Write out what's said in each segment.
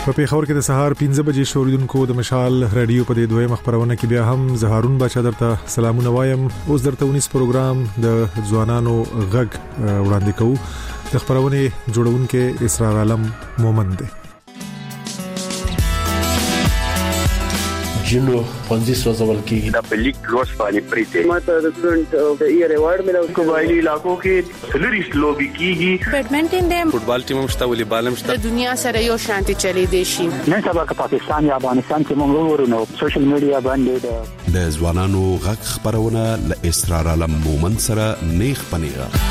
په پیښور کې د سهار 15 بجې شوریدونکو د مشال رادیو په دویم خبرونه کې بیا هم زهارون بچا درته سلامونه وایم. اوس درته ونیس پروګرام د ځوانانو غږ وړاندې کوو. د خبرونه جوړونکو اسرار عالم مومند دی. جنو پنځه سوزول کېږي د پلیک لوس باندې پریته ماته د سټډنټ د ایئر ایوارډ ملو قبایلی علاقو کې سلریست لوبي کیږي. بیډمنټن دی، فوټبال ټیم مشته، والیبال مشته. د دنیا سره یو شانتي چلی دی شي. نن سبا که پاکستان یا افغانستان کې موږ ورونو سوشل میډیا باندې د ځوانانو غږ خبرونه ل اسرار عالم مومند سره نیخ پنیغه.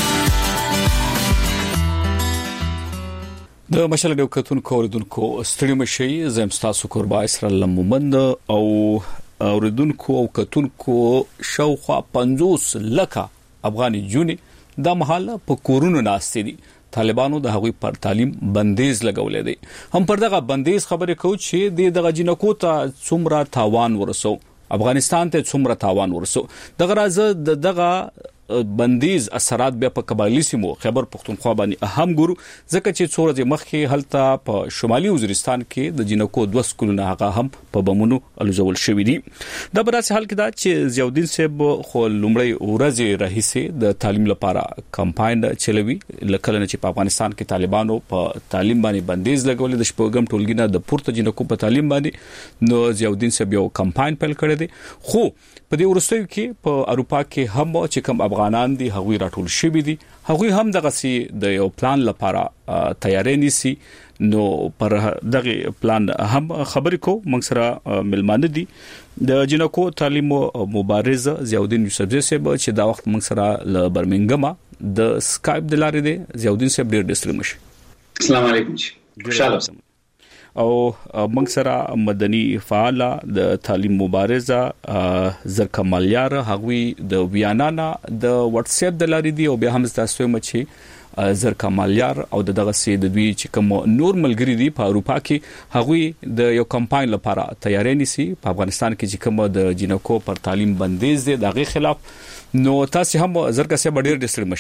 د مشال ډیو کتون کوردونکو ستړي مشي زمستاسو قربا اسرار عالم مومند او اوردونکو او کتونکو شاوخوا 50 لکه افغاني جوني د محل په کورونو ناشته دي. طالبانو د هغوی پر تعلیم بندیز لګولې دي. هم پر دغه بندیز خبرې کوي چې دغه جنکو ته څومره تاوان ورسو، افغانستان ته څومره تاوان ورسو. دغه راز دغه بندیز اثرات بیا په قبایلی سیمو خیبر پختونخوا باندې اهم ګورو، ځکه چې څو ورځې مخکې هلته په شمالي وزیرستان کې د جنکو 2 سکولونه هغه هم په بمونو الوزول شوې دي. دا په داسې حال کې دا چې ضیاءالدین صاحب خو لومړی ورځې راهیسې د تعلیم لپاره کمپاین چلوي، لکه نه چې په افغانستان کې طالبانو په تعلیم باندې بندیز لګولې د شپږم ټولګي نه د پورته جنکو په تعلیم باندې. نو ضیاءالدین صاحب یو کمپاین پیل کړی دی، خو په دې ورستیو کې په اروپا کې هم چې کوم افغانان دي هغوی راټول شوي دي، هغوی هم دغه سي د یو پلان لپاره تیاری نیسي. نو پر دغه پلان هم خبرې کو موږ سره ملمانه دي د جنکو تعلیم مبارز ضیاءالدین یوسفزی صاحب چې دا وخت موږ سره ل برمنګم د سکایپ د لارې دی. ضیاءالدین صاحب ډیر ډستری مشي. السلام علیکم. خوشاله او موږ سره مدني فعال د تعلیم مبارزه زرکمالیار هغوی د ویانا د واتس اپ د لارې دی او بیا هم تاسو مچي زرکمالیار او دغه سي د دوی چې کوم نور ملګری دي په اروپا کې هغوی د یو کمپاین لپاره تیاری نیسي په افغانستان کې چې کوم د جنکو پر تعلیم بندیز دي دغه خلاف. نو تاسو هم زرکه سي ډیر ډستری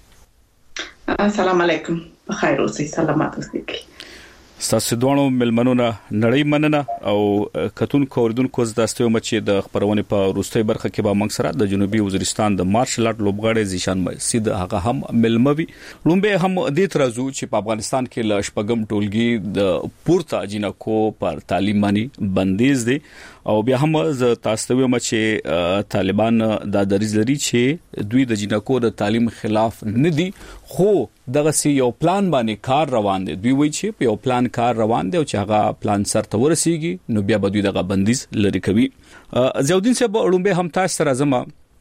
مشه. السلام علیکم، بخیر اوسئ، سلامات اوسئ. تاسو دوه ملمنونه نړۍ مننه او کتون کوردونکو زداستو مچې د خبرونه په روستي برخه کې با موږ سره د جنوبي وزیرستان د مارشل آرټ لوبغاړي زیشان مسید هغه هم ملموي. لومبه هم د ترازو چې په افغانستان کې ل شپږم ټولګي د پورته جنکو پر تعلیم باندې بندیز دي او بیا هم ز تاسو مچې طالبان د دریز لري چې دوی د جنکو د تعلیم خلاف نه دي، خو دغه سی یو پلان باندې کار روان دي. دوی وایي چې په یو پلان کار روان دي او چې هغه پلان سره ورسیږي نو بیا به دوی دغه بندیز لري کوي. ضیاءالدین صاحب لومبه هم تاسو سره زما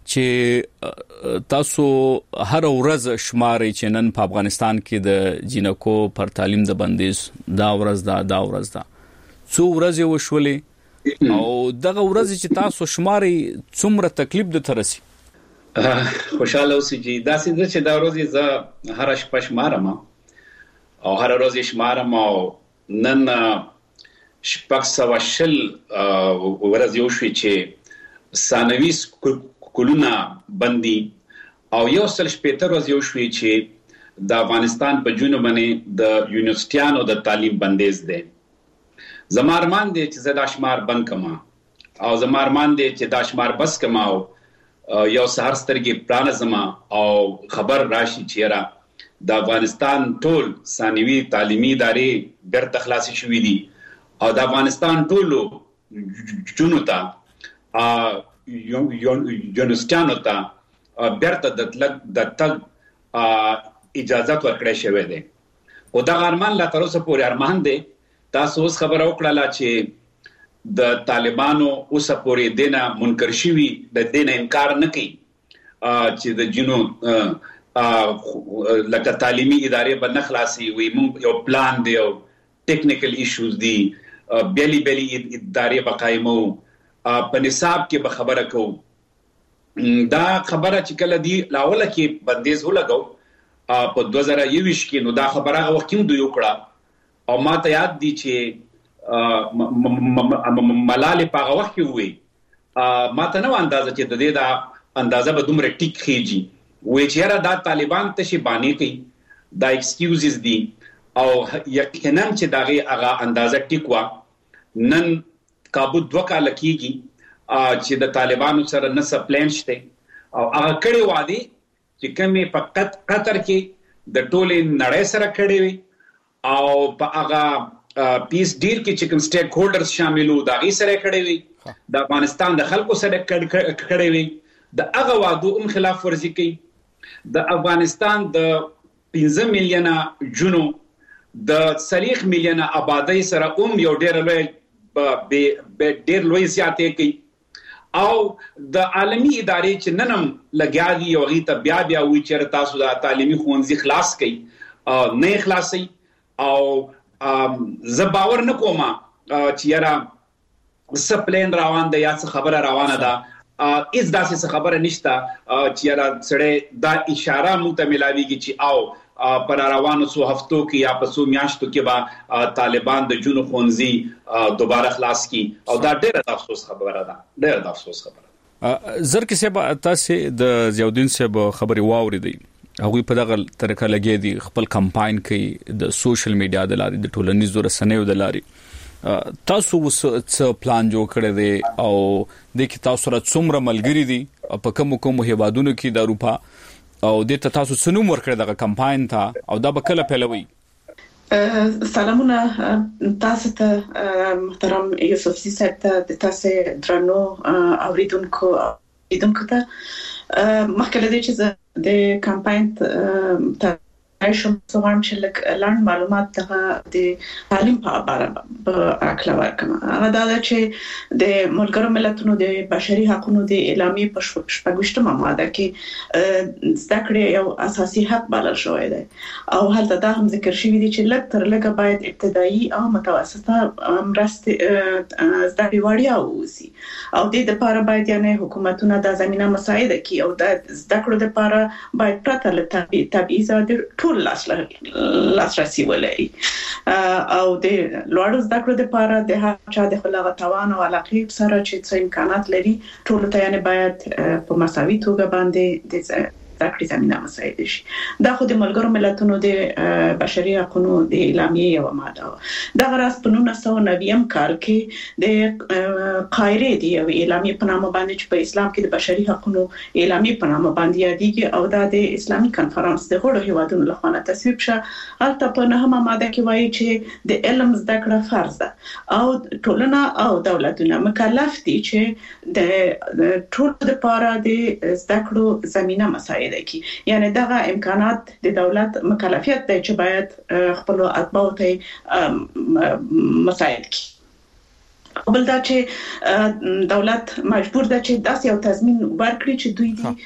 چې تاسو هر ورځ شماري چې نن په افغانستان کې د جنکو پر تعلیم د بندیز دا ورځ دا څو ورځې وشولې او دغه ورځ چې تاسو شماري څومره تکلیف د ترسي. خوشاله اوسئ دا څنګه چې دا ورځ زه هر شپه شمارم او هر ورځ شمارم او نن شپږ سوه شل ورځ یو شوي چې ثانوي سکولونه بندي او 160 ورځ یو شوي چې د افغانستان په جنوب باندې د یونیورسيټیانو د تعلیم بندیز دی. زما ارمان دی چې زه دا شمار بند کما او زما ارمان دی چې دا شمار بس کما او یو سهار سترګې پرانځم او خبر راشي چې را د افغانستان ټول ثانوي تعلیمي ادارې بیرته خلاصې شوې دي او د افغانستان ټولو جنو ته یونیورسيټیانو ته بیرته د تګ اجازه ورکړې شوې ده. او دا ارمان لا تر اوسه پورې ارمان دی. تاسو اوس خبر اوکړه چې د طالبانو اوس پورې دینه منکر شوی د دینه انکار نه کوي چې د جنو لکه تعلیمي ادارې به نه خلاصي وي. موږ یو پلان دی او ټیکنیکل ایشوز دي، بیلی ادارې به قایمو، په نصاب کې به خبره کوو. دا خبره چې کله دی لاوله کې بندیز ولګو په 2021 کې نو دا خبره هغه وخت هم دوی وکړه او ما ته یاد دي چې ملالې په هغه وخت کې وي ما ته نو اندازه چې د دې دا اندازه به دومره ټیک خېږي وي چې دا طالبان ته شي باندې کوي دا ایکسکیوزز دي او یقینا چې داغه هغه اندازه ټیکوا نن کابو 2 کال کېږي چې د طالبانو سره نه سپلین شته او هغه کړي وادي چې کومه فقط قطر کې د ټولې نړۍ سره کړي وي او په هغه پیس ډیل کې چې کوم سټیک هولډرز شاملو دا غي سره کړي وي د افغانستان د خلکو سره کړي وي د هغه وادو خلاف ورزي کوي د افغانستان د 15 میلیونه جنو د 3 میلیونه آبادی سره یو ډېر لوی زیاتې کوي او د عالمی ادارې چې ننم لګیا دي او غي ته بیا وی چې تاسو د تعلیمي خوندزي خلاص کړي نه خلاصي او زباور نکوم چې یاره سپلین روان ده یا څه خبره روانه ده اس داسې خبره نشته چې یاره سړی دا اشاره مو ته ملاويږي چې او پر روانو سو هفتو کې یا په سو میاشتو کې با طالبان د جنو خونزي دوباره خلاص کی او دا ډېر د افسوس خبره ده زر کې سبا تاسو د زیاودین صاحب خبري واوریدي هغه په دغه طریقه لګي دي خپل کمپاین کوي د سوشل میډیا د لارې د ټولنیزو رسنیو د لارې تاسو څه پلان جوړ کړی دی او د کی تاسو سره څومره ملګری دي په کوم هیوادونو کې د اروپا او د تاسو سنوم ورکړی دغه کمپاین ته او دا به کله پیلوي سلامونه تاسو ته محترم یوسف صاحب ته د تاسو درنو اوریدونکو ته مخکې له دې چې د کمپاین ته شم څومره چې لاند معلومات د تعلیم په اړه اکلا ورکم هغه دا چې د ملګرو ملتونو د بشري حقوقو د اعلامیې په شپږمه ماده کې زده کړې یو اساسي حق بلل شوی دی او هلته دا هم ذکر شوی دی چې لږ تر لږه باید ابتدایي او متوسطه مرستې زده کړې وړیا اوسي او د دې لپاره باید یعنی حکومتونه د زمينه مساعده کوي او د زده کړو لپاره باید پرته له تبعیض ټول لاسرسي ولري او د لوړو زده کړو لپاره د هر چا د خلاغه توان او علاقه سره چې څه امکانات لري ټول ته یعنی باید په مساوي توګه باندې د ذکر زمينه مساعده شي دا خو د ملګرو ملتونو د بشري حقوقو د اعلامیې یو ماده دا غراس په 1990 کال کې د قاهره دی او اعلامیې په نامه باندې چې په اسلام کې د بشري حقوقو اعلامیې په نامه باندې یادېږي او دا د اسلامي کانفرنس د غړو هیوادونو لخوا تصویب شو هلته په نهمه ماده کې وایي چې د علم زده کړه فرض ده او ټولنه او دولتونه مکلف دي چې د ټول لپاره د زده کړو زمينه مساعده کی یعنی دغه امکانات د دولت مکلفیت دی چې باید خپل اتباع ته مساعد کی قبل دا چې دولت مجبور ده چې داسې یو تضمین ورکړي چې دوی د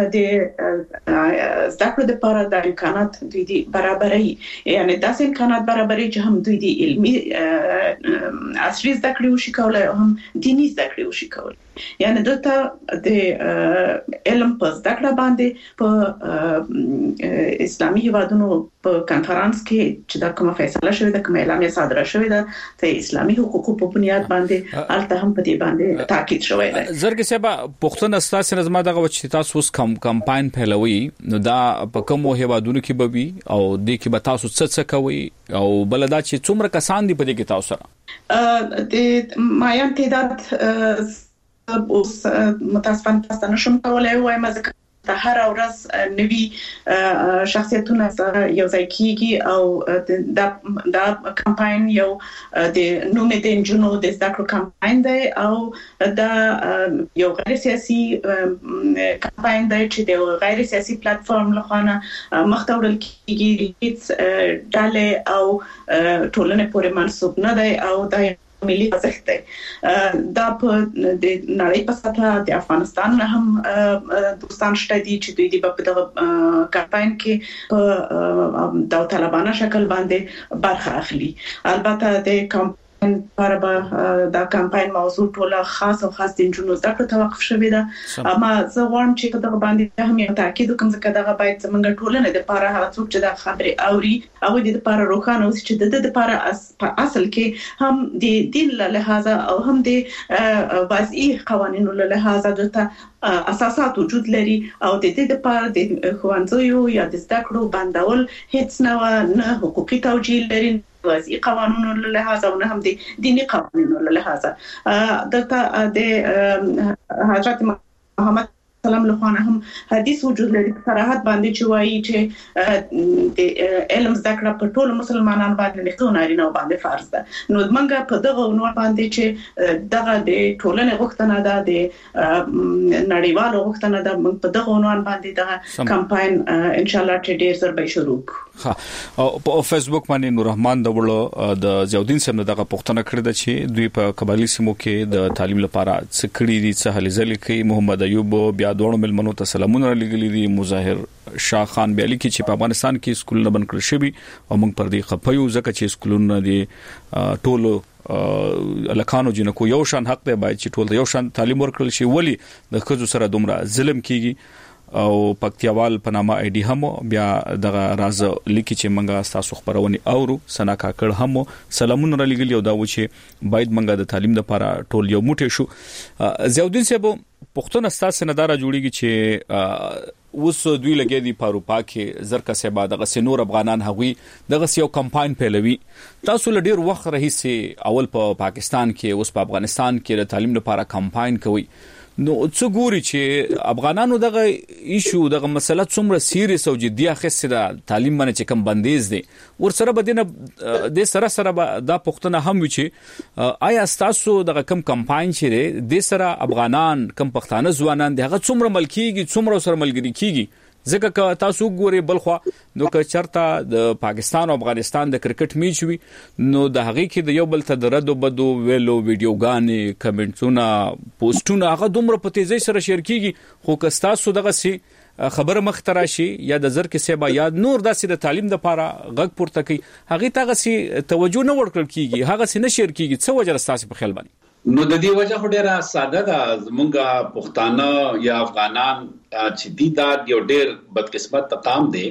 زده کړو لپاره د امکانات دوی دي برابرۍ یعنی داسې امکانات برابرۍ چې هم دوی د علمي عصري زده کړې وشي کولای او هم دیني زده کړې وشي کولای یعنی دته د علم په زده کړه باندې په اسلامي هیوادونو په کانفرنس کې چې دا کومه فیصله شوې ده کومه اعلامیه صادره شوې ده د اسلامي حقوقو په بنیاد باندې الته هم په دې باندې تاکید شوی دی زرګي صاحب پښتون استاد نظم دغه چې تاسو اوس کمپاین پیلوي نو دا په کوم هیوادونو کې بوي او د کې به تاسو څه کوي او بلدا چې څومره کسان دي په دې کې تاسو سره د مایم تعداد اوس متاسفانه تاسو نشم کولای وایم ځکه د هر ورځ نوي شخصیتونه یو ځای کیږي او دا کمپاین یو د نومې د جنو د زده کړو کمپاین دی او دا یو غیر سیاسي کمپاین دی چې د غیر سیاسي پلیټفارم لخوا مختورل کیږي هیڅ ډله او ټولنه پورې منسوب نه دی او دا ملي ارزښت دی دا په د نړۍ په سطح د افغانستان هم دوستان شته دي چې دوی په دغه کمپاین کې په داوطلبانه شکل باندې برخه اخلي البته د لپاره به دا کمپاین موضوع ټوله خاص او خاص د جنونو زده کړو توقف شوې ده. اما زه غواړم چې دغه باندې هم یو تاکید وکړم ځکه دغه باید زموږ ټولنه د لپاره هغه څوک چې دا خبرې اوري هغه د لپاره روښانه اوسي چې د لپاره اصل کې هم د دین له لحاظه او هم د وضعي قوانینو له لحاظه د اساسات وجود لري او د دې لپاره د ښوونځیو یا د زده کړو بندول هیڅ نه حقوقي توجیه لري وضعي قوانینو له لحاظه او نه هم د دینی قوانینو له لحاظه. دلته د حضرت محمد سلام له خوانه هم حدیث وجود لري صراحت باندې چې وایي چې د علم زده کړه په ټول مسلمانانو باندې نه نارینه باندې فرض ده. نو موږ په دغه عنوان باندې چې دغه د ټولنې غوښتنه ده د نړیوالو غوښتنه ده موږ په دغه عنوان باندې دغه کمپاین ان شاء الله چې ډیر زر به شروع ها او په فیسبوک باندې نور رحمان دولو د زیاودین سم دغه پښتنه کړی د چې دوی په قبایلی سیمو کې د تعلیم لپاره څه کړی دي څه هلي ځلې کوي. محمد ایوب بیا دوړو ملمنو ته سلامونه لګلې دي. مظاهر شاه خان بیالي کې چې په افغانستان کې سکولونه بند کړل شوی او موږ پر دې خپایو ځکه چې سکولونه دي ټولو الکانو جنکو یو شان حق دی باید چې ټول یو شان تعلیم ورکړل شي. ولی د خزو سره دومره ظلم کیږي او پکتیاوال په نامه آی ډي هم بیا دغه راز لیکي چې منګه تاسو خبرونه اورو سنا کاکړ هم سلامونه را لګلی او دا و چې باید منګه د تعلیم لپاره ټول یو موټی شو. زیاودین صاحب پښتون استاد سنداره جوړیږي چې اوس دوی لګي دي په اروپا کې زرکه سبا دغه سنور افغانان هغوی دغه یو کمپاین پیلوي. تاسو له ډیر وخت راهیسې اول په پاکستان کې اوس په افغانستان کې د تعلیم لپاره کمپاین کوي. نو څه ګوري چې افغانانو دغه ایشو دغه مسله څومره سیریس او جدي اخیسته د تعلیم باندې چې کم بندیز دي ورسره بدینه د سره دا پښتنه هم وي چې آیا تاسو دغه کم کمپاین چې د سره افغانان کم پښتانه ځوانان دغه څومره ملکیږي څومره سره ملګری کیږي ځکه که تاسو ګوري بلخوا نو که چرته د پاکستان او افغانستان د کرکټ میچ وي نو د هغې کې د یو بل ته د ردو بدو ویلو ویډیوګانې کمنټونه پوسټونه هغه دومره په تیزۍ سره شیر کیږي خو که تاسو دغه سي خبره مخترا شي یا د زر کې سبا یا نور داسې د تعلیم لپاره غږ پورته کوي هغه ته غسي توجه نه ورکړل کیږي هغه سي نه شیر کیږي څه وجه تاسو په خیال باندې؟ نو د دې وجه ډیره ساده ده. زمونږ پښتانه یا افغانان چې دي دا یو ډیر بدقسمت قام دي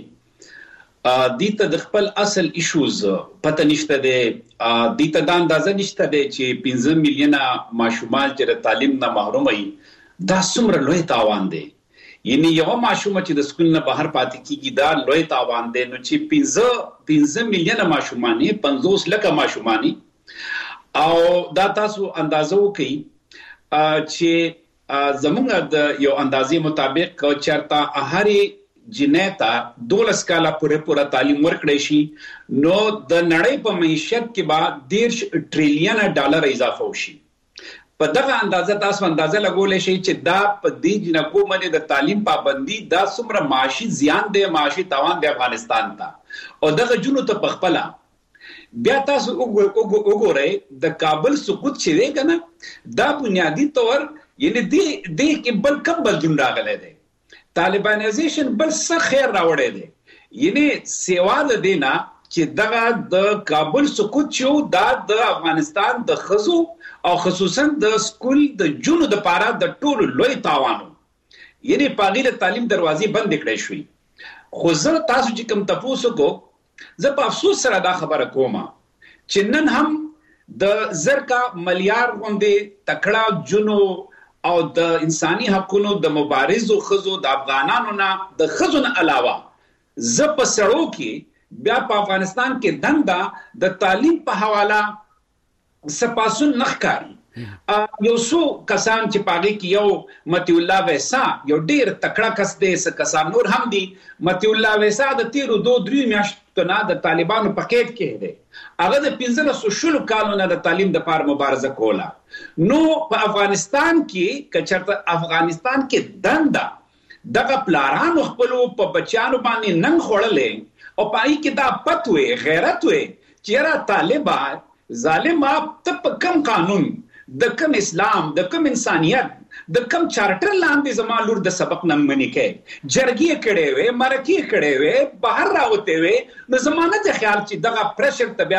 دي ته د خپل اصل ایشوز پته نشته دي دي ته د اندازه نشته دي چې 15 میلیونه ماشومان چې د تعلیم نه محروم وي دا څومره لوی تاوان دی. یعنی یو ماشوم چې د سکول نه بهر پاتې کیږي دا لوی تاوان دی. نو چې 15 میلیونه ماشومان 50 لک ماشومان او دا تاسو اندازو کوي چې زمونږ د یو اندازې مطابق چرته هرې جنیتا 12 کاله پوره تعلیم ورکړی شي نو د نړۍ په معیشت کې به 10 ټریلیون ډالر اضافه وشي. په دغه اندازه تاسو اندازه لګولای شئ چې دا په دې جنکو باندې د تعلیم پابندي دا څومره معاشي زیان دی معاشي تاوان دی افغانستان ته او دغه جنو ته پخپله بیا تاسو وګورئ د کابل سقوط چې دی کنه دا بنیادی طور یعنی د کې بل کم بدلون راغلی دی. طالبانایزیشن بل څه خیر راوړی دی یعنی سیوا د دینا چې دغه د کابل سقوط شو دا د افغانستان د خزو او خصوصا د سکول د جنو د پاره د ټولو لوی تاوانو یعنی پاغیله تعلیم دروازې بند کړې شوې. خو زه تاسو چې کوم تاسو کو زه په افسوس سره دا خبره کوم چې نن هم د زرکا ملیار غوندې تکړه جنو او د انساني حقوقو د مبارزو خزو د افغانانو نه د خزو نه علاوه زه په سړو کې بیا په افغانستان کې دنده د تعلیم په حواله سپاسون نخکاری. یو څو کسان چې پاږي کې یو متی الله ویسا یو ډیر تکړه کس دی څه کسان نور هم دي. متی الله ویسا د 13 میاشتو نه د طالبانو په قید کې دی هغه د 15 کالو نه د تعلیم د پاره مبارزه کوله. نو په افغانستان کې کچرته افغانستان کې دنده دغه پلارانو خپل په بچیانو باندې نن خړلې او پای کې دا پتوې غیرت وې چې را طالبان ظالم ته په کم قانون د کم اسلام د کم انسانیت د کم چارټر لاندې زما لور د سبق نه منی کې جرګي کړي وي مرکی کړي وي بهر راوته وي نو زمانه ته خیال چې دغه پرشر ته بیا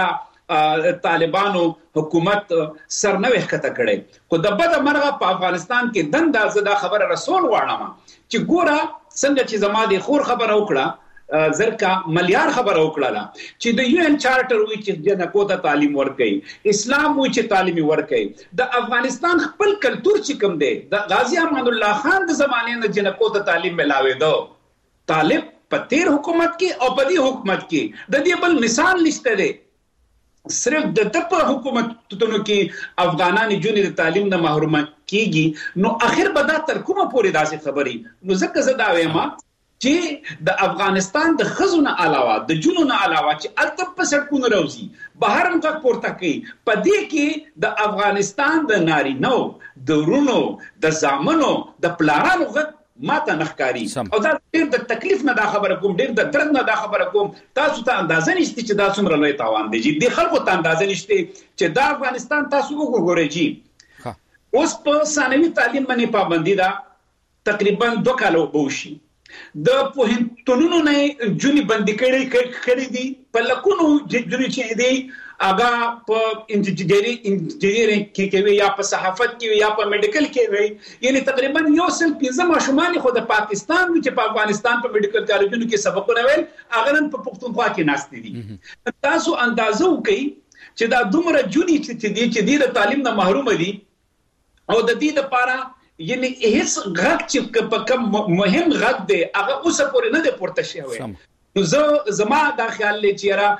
طالبانو حکومت سرنوښت کته کړي. خو د بده مرغه په افغانستان کې دنده زدا خبره رسول واړم چې ګوره څنګه چې زما د خور خبره وکړه زرکا مليار خبره وکړه چې د یو ان چارټر وی چې جنکو ته تعلیم ورکړي، اسلام وی چې تعلیم ورکړي. د افغانستان خپل کلچر چې کوم دی د غازی امان الله خان د زمانه نه جنکو ته تعلیم ملاوي دو. طالب په تیر حکومت کې او په دې حکومت کې د دې بل مثال نشته دی. صرف د په حکومتونو کې افغانان جونې د تعلیم نه محروم کیږي. نو اخر به دا تر کومه پورې داسې خبري. نو ځکه زه دا وایم چې د افغانستان د خزونه علاوه د جنونو علاوه چې الته په سړکونو راوځي بهر هم تک پورته کوي، په دې کې د افغانستان د نارینو د ورونو د زامنو د پلارانو غږ ماته نخکاری. او دا ډېر د تکلیف نه دا خبره کوم، ډېر د درد نه دا خبره کوم. تاسو ته اندازه نشته چې دا څومره لوی تاوان دی. د خلکو ته اندازه نشته چې دا افغانستان تاسو وګورئ. اوس په ثانوي تعلیم باندې پابندي ده تقریبا 2 کال وبوشي. د پوهنتونونو نه جونی بندي کړي دي. په لکونو جونی چې دی اګه په انجینیرینګ کې وي یا په صحافت کې وي یا په میډیکل کې وي، یعنی تقریبا 1.5 ماشومان خو د پاکستان چې په افغانستان په میډیکل کالجونو کې سبقونه ویل هغه نن په پښتونخوا کې ناشته دي. تاسو اندازو کوي چې دا دومره جونی چې دی د تعلیم نه محروم دي او د دې لپاره یعنی هیڅ غږ چې په کوم مهم غږ دی هغه اوس پورې نه دی پورته شوی. نو زما دا خیال لري چې را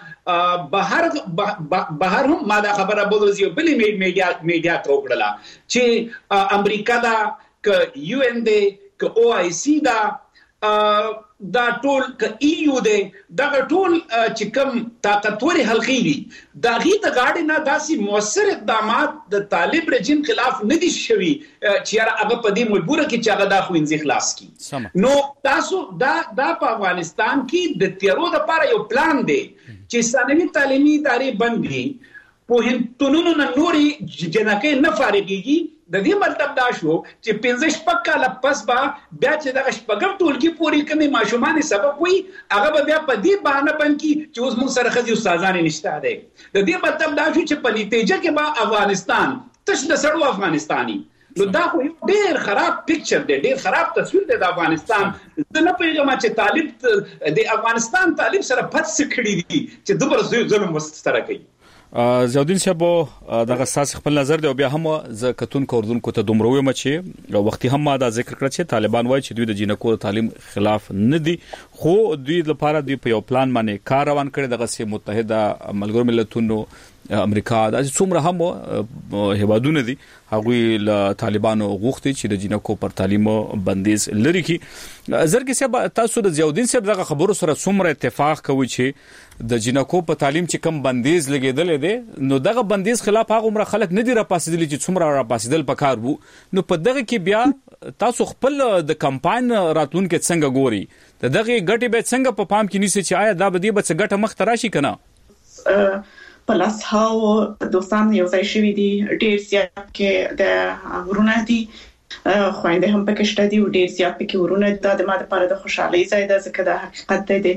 بهر هم ما دا خبره بولوزي بل میډیا ته وکړه چې امریکا دا ک یو ان دی ک او آی سی دا ټول ک ای یو دی دا ټول چې کوم طاقتور حلقې دي دا غي د غاډي نه داسي موثر اقدامات د طالب رژیم خلاف نه دي شوي چې هغه په دې مجبوره کې چې هغه د خوينځي خلاص کی. نو تاسو دا په افغانستان کې د تیرو د لپاره یو پلان دی چې ثانوي تعلیمي ادارې بندي پوهنتونونو نه نوري جنکه نه فارغيږي. د دې مطلب دا شو چې 15 کاله پس با بیا چې د شپږم ټولګي پورې کمی ماشومان سبق وي هغه بیا په دې باندې باندې چې اوس موږ سره خځې استادان نشته دي. د دې مطلب دا شو چې په نتیجه کې با افغانستان تش د سړو افغانستاني. نو دا خو ډېر خراب پکچر دی، ډېر خراب تصویر دی د افغانستان. زه نه پوهیږم چې طالب د افغانستان طالب سره پد څه کړي دي چې دومره ظلم سره کوي. زیاودین صاحب دغه ساس خپل نظر دی او بیا هم ز کتون کوردونکو ته دومره ویم چې وختي هم ما دا ذکر کړ چې طالبان وایي چې دوی د جنکو تعلیم خلاف نه دي، خو دوی لپاره دوی په یو پلان باندې کار روان کړي. دغه سي متحده ملګرو ملتونو امریکا د څومره هم هیوادونه دي هغوی له طالبانو غوښتي چې د جنکو پر تعلیم بندیز لري کی. زرګي صاحب تاسو د زیاودین صاحب دغه خبرو سره څومره اتفاق کوي چې د جنکو په تعلیم چې کم بندیز لګیدل دي نو دغه بندیز خلاف هغه عمر خلک نه دي راپاسیدل چې څومره راپاسیدل پکار وو. نو په دغه کې بیا تاسو خپل د کمپاین راتلونکو څنګه ګوري دغه غټي به څنګه په پام کې نیسي چې آیا دا به دې به څه غټه مخ تراشي کنه؟ پلاس هاو دوستان یو ځای شوي دي ډېر زیات کې د ورونه دي خوينده هم پکې شته دي ډېر زیات پکې ورونه د ما لپاره د خوشحالي ځای ده ځکه د حقیقت دی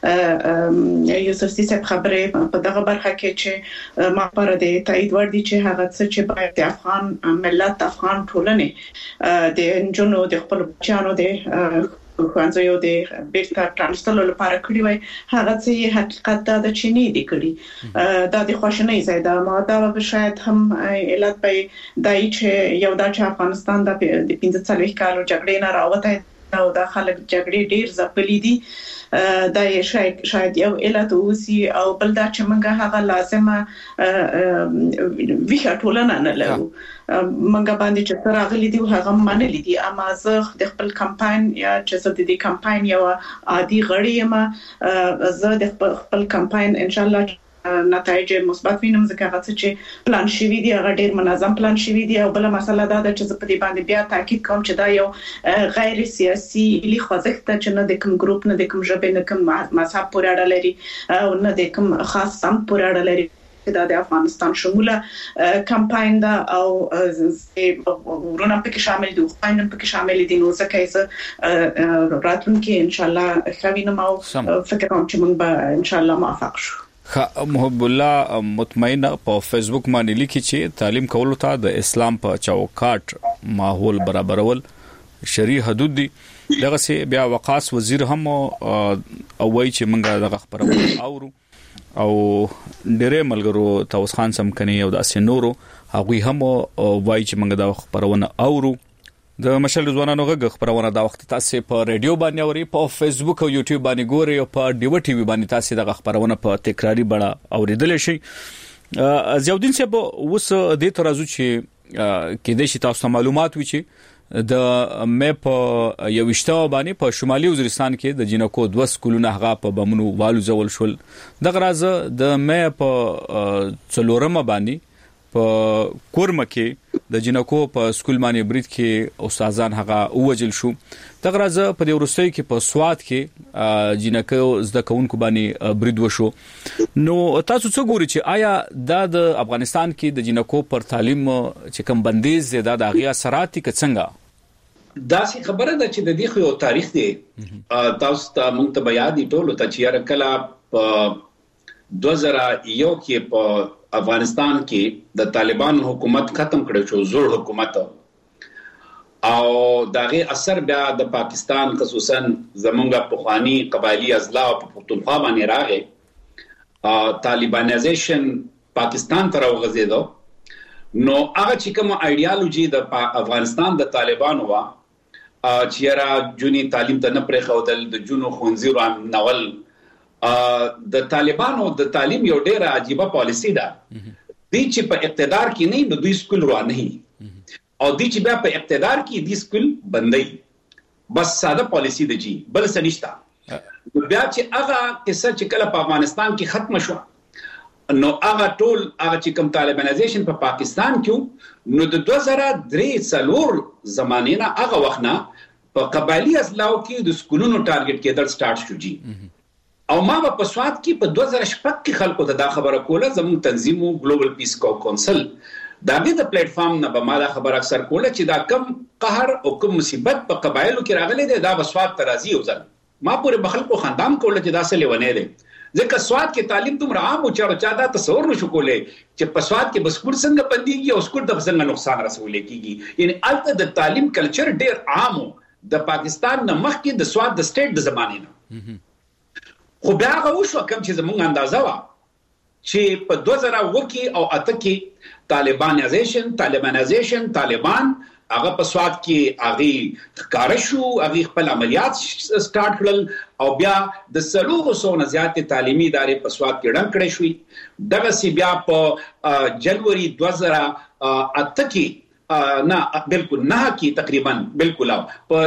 یوسف سي صاحب خبره په دغه برخه کې چې ما لپاره د تایید ور دي چې هغه څه چې باید د افغان ملت افغان ټولنې د جنونو د خپل بچانو د خوانځيو د بیرته ترانسفر لپاره کړی وای هغه څه حقیقت دا د چینی دی کړی دا د خوشنۍ زیاده ما دا شاید هم علت به دای چې یو د افغانستان د 15 کالو جګړې نه راوته او د خلک جګړې ډیر ځپلې دي دا شاید یو علت اوسي او بل دا چې موږ هغه لازمه ویښه ټولنه نه لرو موږ باندې چې راغلي دي هغه منلي دي. اما زه د خپل کمپاین یا چې زه د دې کمپاین یو عادي غړی یم زه د خپل کمپاین ان شاء الله نتایج مثبت وینم ځکه هغه چې پلان شوی دی هغه ډیر منظم پلان شوی دی. او بل مسله دا ده چې په دې باندې بیا تاکید کوم چې دا یو غیر سیاسي لې خوځښت چې نه د کوم ګروپ نه د کوم ژبه نه کوم مذهب پورې اړه لري او نه د کوم خاص سم پورې اړه لري. دا د افغانستان شموله کمپاین دا او ورونه پکې شامل دي خويندې پکې شامل دي. نو ځکه چې راتلونکي ان شاء الله خوینم او فکر کوم چې موږ به ان شاء الله موافق شو. محب الله مطمئن په فیسبوک باندې لیکي چې تعلیم کولو ته د اسلام په چوکاټ ماحول برابرول شرعي حدود دي. دغه سي بیا وقاص وزیر هم او وای چې موږ دغه خبرونه اورو او ډېر ملګرو توس خان سم کني او د اسنورو هغه هم وای چې موږ دغه خبرونه اورو. د مشل ځوانانو غږ خبرونه دا وخت تاسو په رادیو باندې اوري، په فیسبوک او یوټیوب باندې ګوري او په ډیو ټي وی باندې تاسو دغه خبرونه په تکراری بڼه اوریدل شي. ضیاءالدین صاحب اوس د ترازو چې کې د شي تاسو معلومات وی چې د مې په یوشتاو باندې په شمالي وزیرستان کې د جنکو 2 سکولونه هغه په بمونو والو زول شول. د غراز د مې په څلورمه باندې په کورمه کې د جنکو په سکول باندې برید کې استادان هغه اوجل شو. د غراز په د ورستۍ کې په سواد کې جنکو زده کوونکو باندې برید وشو. نو تاسو څه ګوري چې آیا د افغانستان کې د جنکو پر تعلیم چې کم بندیز زیاده د غیا سراتي ک څنګه دا سي خبره ده چې د دې خو یو تاریخ دی. تاسو ته مونږ ته بیا دي ټول ته چې کله په 2001 کې په افغانستان کې د طالبان حکومت ختم کړو شو، زوړ حکومت، او دغه اثر بیا د پاکستان خصوصا زمونږه پخوانی قبایلی اضلاع په پښتونخوا باندې راغی، طالبانایزیشن پاکستان ته راوغځیدو. نو هغه چې کوم ایډیالوژي د افغانستان د طالبانو وا چې را جونی تعلیم ته نه پرې خودل د جنو خونځي رو نول د طالبانو د تعلیم یو ډیره عجیبه پالیسی ده. دوی چې په اقتدار کې نه نو دوی سکول روان نه او دوی چې بیا په اقتدار کې دي سکول بندي، بس ساده پالیسی ده جی بل څه نشته. بیا چې هغه کیسه چې کله په افغانستان کې ختم شو نو هغه ټول هغه چې کوم طالبانایزیشن په پاکستان کې نو د 2003 زمانه نه هغه وخت نه په قبایلی اضلاعو کې د سکولونو ټارګټ کېدل سٹارټ شو جی. او ما په سواد کې په 2006 کې خلکو ته دا خبره کوله، زموږ تنظیم ګلوبل پیس کونسل دا د پلیټ فارم نه به ما دا خبره اکثر کوله چې دا کم قهر او کم مصیبت په قبایلو کې راغلي دی دا بسواد ترازی وزل. ما پورې بخل کو خاندان کوله چې دا څه لیونه دی، ځکه سواد کې تعلیم تم عام او چا دا تصور نشو کولای چې په سواد کې بس سکول څنګه بنديږي او سکول د څنګه نقصان رسول کیږي. یعنی البته د تعلیم کلچر ډیر عام د پاکستان نه مخکې د سواد د سټیټ د زمانه نه. خو بیا هغه وشو کوم چې زموږ اندازه وا چې په 2009 کې او 8 کې طالبان هغه په سواد کې هغه ښکار شو، هغه خپل عملیات سٹارټ کړل او بیا د 300 نه زیات تعلیمي ادارې په سواد کې ډنګ کړې شوې. دغه سی بیا په جنوري 2008 کې نه بالکل نه کې تقریبا بالکل په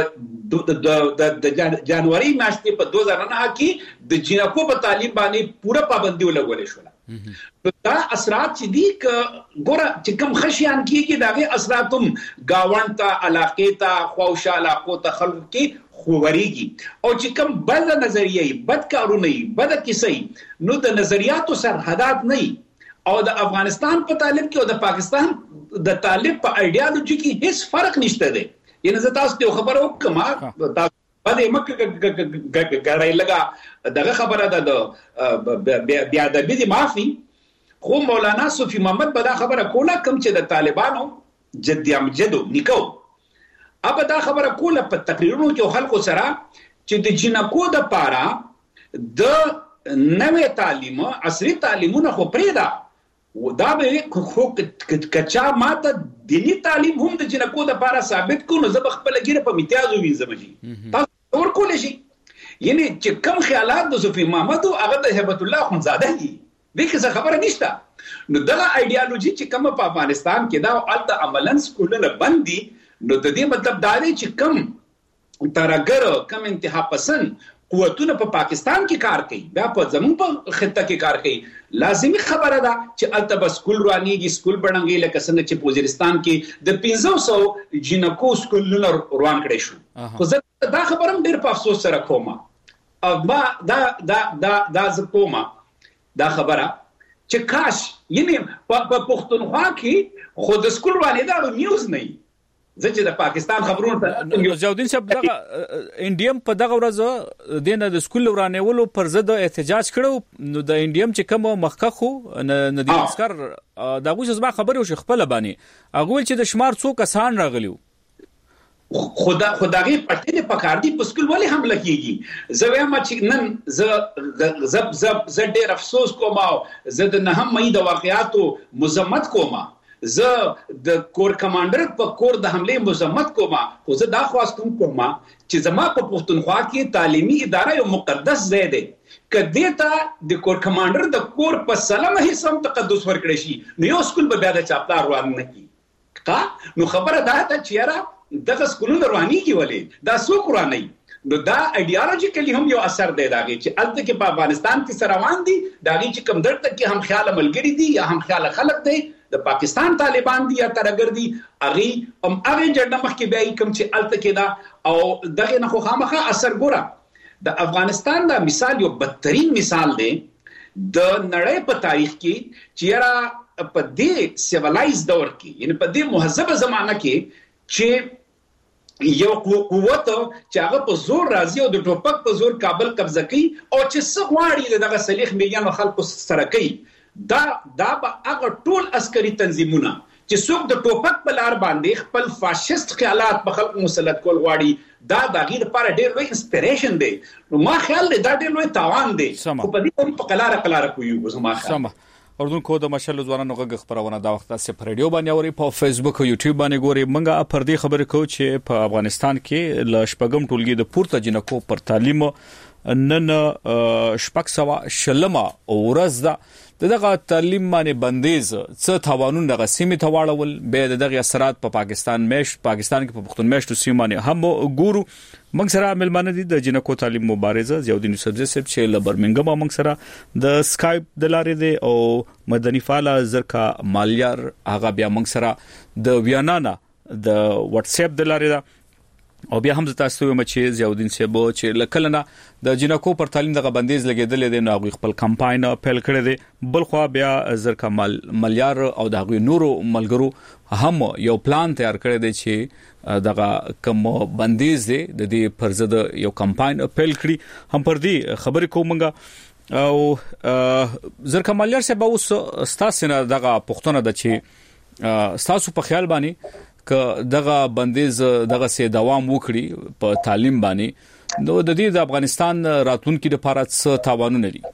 د جنوري میاشتې په 2009 کې د جنکو په تعلیم باندې پوره پابندي ولګولې شو. دا اثرات چې دي ګوره چې کوم خشيان کېږي داغه اثراتم گاوند ته علاقې ته خوشاله علاقو ته خلکو کې خووريږي او چې کوم بل نظریه بد کارونه بد کیسې نو د نظریاتو سرحدات نه او د افغانستان په طالب کې او د پاکستان د طالب په ایډیالوژي کې هیڅ فرق نشته دی. یعنی زه تاسو ته خبر وکم تاسو باندې مکه غړای لگا دغه خبره ده د بیا د بيدي معافي خو مولانا صوفي محمد بدا خبره کوله کوم چې د طالبانو جدي امجدو نکو اب دا خبره کوله په تقریرونو کې خلکو سره چې د جنکو د پاره د نوې تعلیم عصري تعلیمونه خو پریدا دا به خو کچا ماته دینی تعلیم هم د جنکو د پاره ثابت کو نو زه خپل ګیره په امتیازو وینځم شي تاسو ورکول شي. یعنی چې کوم خیالات د صوفي محمد او هغه د هبت الله خنزاده دي دغه خبره نشته. نو دغه ایډیالوژي چې کوم په افغانستان کې دا الته عملاً سکولونه بندي نو د دې مطلب دا دی چې کوم ترګر کوم انتها پسند قوتونه په پاکستان کې کار کوي بیا په زمون په خطه کې کار کوي. لازمي خبره ده چې الته بس سکول روانيږي سکول بڼنګي لکه څنګه چې وزیرستان کې د 500 جنکو سکولونه روان کړي شو. خو زه دا خبرم ډېر په افسوس سره کوم او ما دا ز کوم دا خبره چې کاش یعنی په پښتونخوا کې خو د سکول رواني دا نیوز نه چې د پاکستان خبرونه نو زیاودین صاحب دغه انډیم په دغه ورځ د سکول ورانولو پر ضد احتجاج کړو نو د انډیم چې کوم مخکخو ندی اسکر دغه څه خبره وشي خپل باندې هغه چې د شمار څو کسان راغلیو خدایي پټې په کار دي په سکول ولې حمله کیږي زه وایم چې نن ز ډېر افسوس کوم او زه د نه مې د واقعاتو مذمت کوم زه د کور کمانډر په کور د حمله مذمت کوم خو زه دا خواستم کوم چې زما په پښتونخوا کې تعلیمي اداره یو مقدس ځای دی کدی ته د کور کمانډر د کور په سلامه هیڅ تقدس ورکړي شي نو یو سکول به بیا د چاپلار روان نه کی نو خبره دا ته چیرې دغه سکولونه رواني کی ولې دا سو قرآني نو دا ایډیالوژیکلی هم یو اثر دی داږي چې الته کې په افغانستان کې سره روان دي داږي چې کم درته کې هم خیال ملګری دي یا هم خیال خلک دي د پاکستان طالبان دي یا ترګر دي اغي هغه جنډه مخ کې بیا کوم چې الته کې دا او دغه نه خو خامخه اثر ګوره د افغانستان دا مثال یو بدترین مثال دی د نړۍ په تاریخ کې چې په دې سیویلایز دور کې یعنی په دې مهذبه زمانہ کې چې یو قوت چې هغه په زور راځي او د ټوپک په زور کابل قبضه کوي او چې څه غواړي دغه صلیخ میلیون خلکو سره کوي دا به هغه ټول عسکري تنظیمونه چې څوک د ټوپک په لار باندې خپل فاشیست خیالات په خلکو مسلط کول غواړي دا دغه لپاره ډېر لوی انسپیریشن دی نو ما خیال دی دا ډېر لوی تاوان دی خو په دې په قلاره کوي زما خیال اردن کو د مشل ځوانانو غږ خبرونه دا وخت سه پر رادیو باندې اوري په فیسبوک او یوټیوب باندې ګوري منګه پر دې خبرې کو چې په افغانستان کې ل شپږم ټولګي د پورته جنکو پر تعلیم نن شپږ سوا شلمه ورځ ده دغه تعلیم باندې بندیز څه تاوانونه دغه سیمه تواړول به دغه اثرات په پاکستان کې په پښتون میشتو سیمه هم ګورو موږ سره ملمانه دي د جنکو تعلیم مبارزه زیاودین یوسفزی صاحب چې له برمنګم موږ سره د سکایپ د لارې دی او مدني فعال زرکا مالیار هغه بیا موږ سره د ویانا د واتس اپ د لارې ده او بیا هم تاسو ته چې زیاودین صاحب چې لکلنه د جنکو پر تعلیم دغه بندیز لګیدل دي نو هغه خپل کمپاین پیل کړی دی بل خو بیا زرکا مالیار او دغه نورو ملګرو هم یو پلان تیار کړی دی چې دغه کوم بندیز دی د دې پر ضد یو کمپاین پیل کړی هم پر دې خبرې کومګه او زرکا مالیار صاحب اوس تاسو نه دغه پښتون د چې تاسو په خیال باندې که دغه بندیز دغه سي دوام وکړي په تعلیم باندې نو د دې د افغانستان راتلونکو لپاره څه تاوانونه دي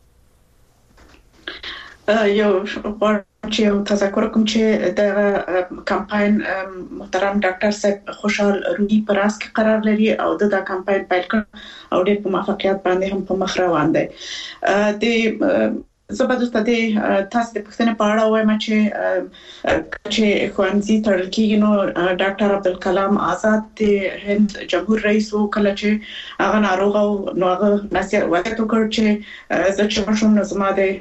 یو چې تذکر کوم چې د کمپاین محترم ډاکټر صاحب خوشحال روحي پراس کې قرار لري او د کمپاین پیل کړ او د موافقت باندې هم په مخ روان دی د زبردست دي تاسو د پښتنې په اړه وایم چې خوانزي تړل کېږي نو ډاکټر عبدالکلام آزاد د هند جمهور رئیس او کله چې هغه ناروغ او نو هغه نصیحت وکړ چې زه چې مشوم نو زما د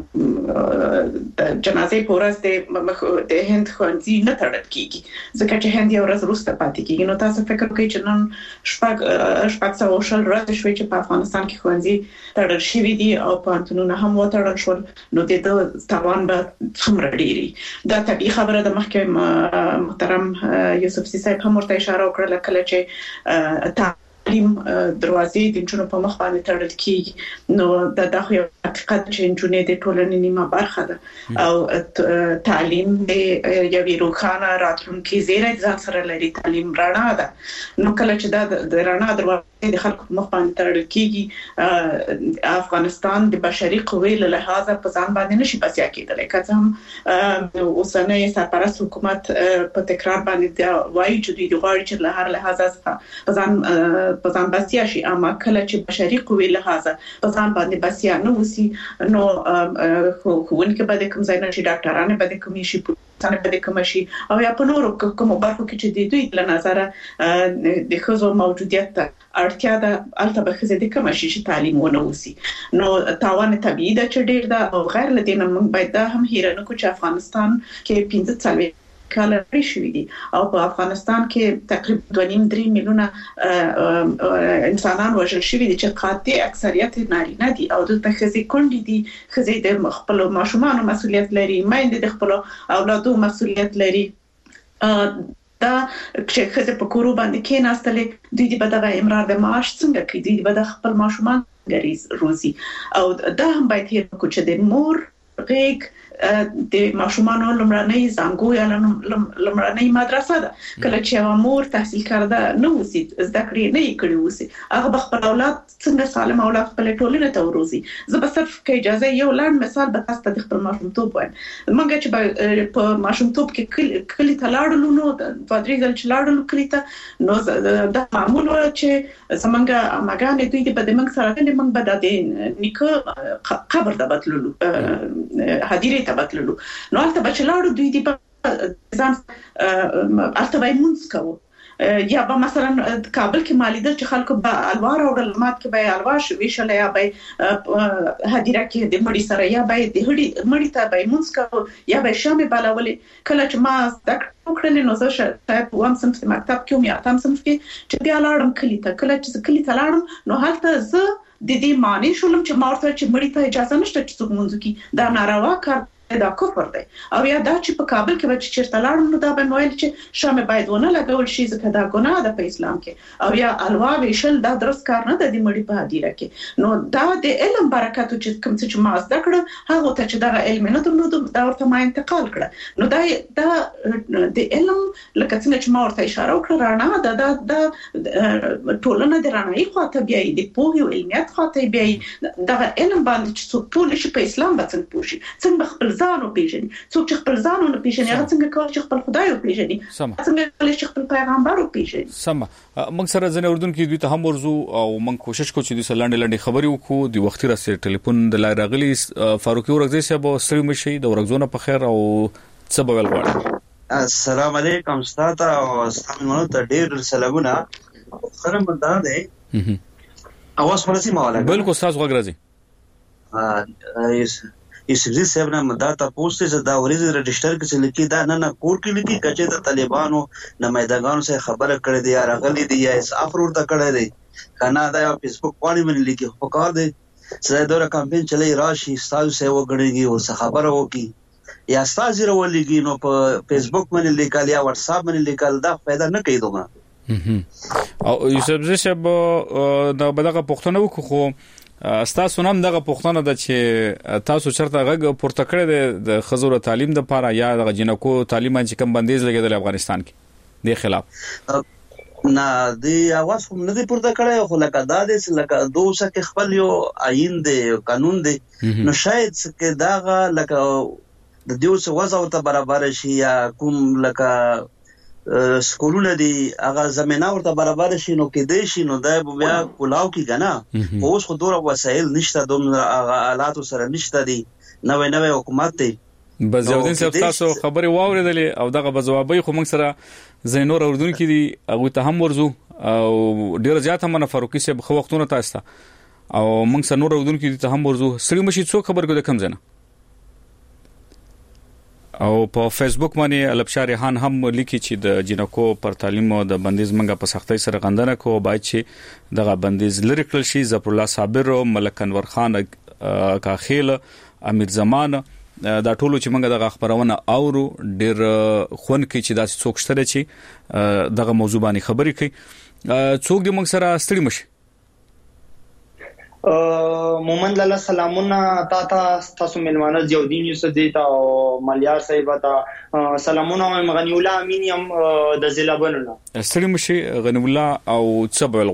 جنازې پورس د هند خوانزي نه تړل کېږي ځکه چې هند یو ورځ وروسته پاتې کېږي نو تاسو فکر کوئ چې نن شپږ سوه شل ورځې شوي چې په افغانستان کې خوانزي تړل شوي دي او پوهنتونونه هم وتړل نو د تاوان به څومره ډیری دا طبيعي خبره د محکمه محترم یوسفزی صاحب هم ورته اشاره وکړه کله چې تعلیم دروازې د جنونو په مخ باندې تړل کیږي نو دا خو یو حقیقت چې جنونې د ټولنې نیمه برخه ده او تعلیم د یوې روښانه راتلونکي زیری ځان سره لري تعلیم رڼا ده نو کله چې د رڼا دروازې د خلکو په مخ باندې تړل کیږي افغانستان د بشري قوې له لحاظه په ځان باندې نشي بسیا کېدلی که څه هم اوسنۍ سرپرست حکومت په تکرار باندې وایي چې دوی غواړي چې له هر لحاظه په ځان بسیا شي اما کله چې بشري قوې لحاظه په ځان باندې بسیا نه وسی نو ښوونکي به د کوم ځای نه شي ډاکټرانو به د کوم شي څنګه به د کوم شي او یا په نورو کوم برخو کې چې دوی له نظر د ښځو موجودیت اړتیا ده البته به ښځې د کوم شي چې تعلیم ونه وسی نو تاوان طبيعي ده چې ډیر ده او غیر لدینه موږ باید دا هم هیره نه کوو چې افغانستان کې 15 کاله شوې دي او په افغانستان کې تقریبا 2.5 میلیونه انسانان وژل شوي دي چې قاطع اکثریت نارینه دي او د ښځې کونډې دي ښځې د خپل ماشومانو مسؤلیت لري مېندې د خپل اولادو مسؤلیت لري دا چې خزه په کورو باندې کې ناستلې دوی د بدغه امرار د معاش څنګه کوي دوی د خپل ماشومان غریز روزي او دا هم باید هیر کو چې د مور غیګ د ماشومانو لمړنۍ زنګو یا لمړنۍ مدرسه ده کله چې مور تحصیل کرده نو وسی زده کړې نه کړې وسی هغه خپل اولاد څنګه سالم اولاد خپل ټولنه ته وروزي زه به صرف کې اجازه یو لاند مثال به تاسو ته خپل ماشومتوب وایم مونږ چې په ماشومتوب کې کلی ته لاړو نو د درې ځل چې لاړو کلی ته نو د معمول چې سمنګ ماګانې دوی د بده موږ سره د موږ بده نیکه قبر ته بتللو هدیره تبتللو نو البته بچلاړو دوی دی په ځان البته وای مونږ کوو یا به مثلا کابل کې مالیدل چې خلکو به الوار او علامات کې به الواش ویشل یا به هدیره کې د مړی سره یا به د هډي مړی ته به مونږ کوو یا به شامه بلاولې کله چې ما وکړل نو زه شاید وام سم په مکتب کې یا تام سم کې چې بیا لاړم کلی ته کله چې کلی ته لاړم نو هلته زه د دې معنی شولم چې مارته چې مړی ته اجازه نشته چې څوک مونږ کی دا ناروا کار دا کفر دی او یا دا چې په کابل کې چې چیرته لاړم نو دا به ویل چې شامه باید ونه لګول شي ځکه دا ګناه ده په اسلام کې او یا الوا ویشل دا درست کار نه ده د مړی په هدیره کې نو دا د علم برکت چې کوم څه چې ما زده کړ هغه ته چې دا علم نه درلود دا ورته ما انتقال کړ نو دا د علم لکه څنګه چې ما ورته اشاره وکړه رانا دا ټولنه د رانایي خواته بیاي د پوهې او علمیت خواته بیاي دا علم باندې چې ټول شي په اسلام باندې پوښي څنګه خپل ځانو پیژني څوک چې خپل ځانو نه پیژني هغه څنګه کوي چې خپل خدای او پیژني څنګه کوي چې خپل پیغمبر او پیژني سم موږ سره ځنه اردن کې دوی ته هم ورزو او موږ کوشش کوو چې د لاندې خبرې وکړو د وختي راسي ټلیفون د لای راغلي فاروقي ورغزي صاحب سړي مشي د ورغزونه په خیر او څه بول غواړي السلام علیکم استاد او استادانو ته ډېر سلامونه سره مندار دی اواز ورسي ماله بالکل استاد غوږ راځي یوسفزي صاحب نه مداته پوسټ چې دا ورځ رجستر کې چې لیکي دا نه کور کې لیکي کچې د طالبانو نمائندګانو سره خبره کړې دي یا راغلي دي یا افر ورته کړې دي کنه دا فیسبوک باندې باندې لیکي خو کار دی چې دا کمپاین چلی راشي استاد سه وګړيږي او خبره وکي یا استاد زیرو ولګي نو په فیسبوک باندې لیکل یا واتس اپ باندې لیکل دا فائدہ نه کوي دوه او یوسفزي صاحب دا بدغه پښتنو خو تاسو نام دغه پښتنه د چې تاسو چرته غږ پورته کړی د خزور تعلیم د پاره یا د جنکو تعلیم چې کم بندیز لګیدل افغانستان کې د خلاف نه دی اواز هم نه دی پورته کړی خو لکه دا د لکه دوسه کې خپل یو آئین دی قانون دی نو شاید چې داغه لکه د دیوسه وځو ته برابر شي یا کوم لکه سکولونه دي هغه زمينه ورته برابر شي نو کې دي شي نو دا بیا کولاو کې غنا اوس خو دوه وسایل نشته دوم آلات سره نشته دي نوې حکومت دی بس یو دین صاحب تاسو خبري واوریدلې او دغه بجوابي خو موږ سره زینور اردن کې دي هغه ته هم ورزو او ډیر زیات هم فاروقي صاحب خو وختونه تاسو او موږ سره نور اردن کې ته هم ورزو سړي مشي څو خبر کو د کم زنه او په فیسبوک باندې البشار ریحان هم لیکي چې د جنکو پر تعلیم او د بندیز منګه په سختۍ سره غندنه کوي باید چې دغه بندیز لری کړل شي ظفر الله صابر او ملک انور خان کاخیل امیر زمان دا ټولو چې منګه دغه خبرونه اورو ډیر خون کې چې داسې څوک شته چې دغه موضوع باندې خبرې کوي څوک د موږ سره ستړي مشي مومند لاله سلامونه تاسو ملمانه زیودین یوسف دیتا او ملیار صاحب ته سلامونه غنی الله امین یم د ضلع بنونه ستړي مشي غنی الله او څبل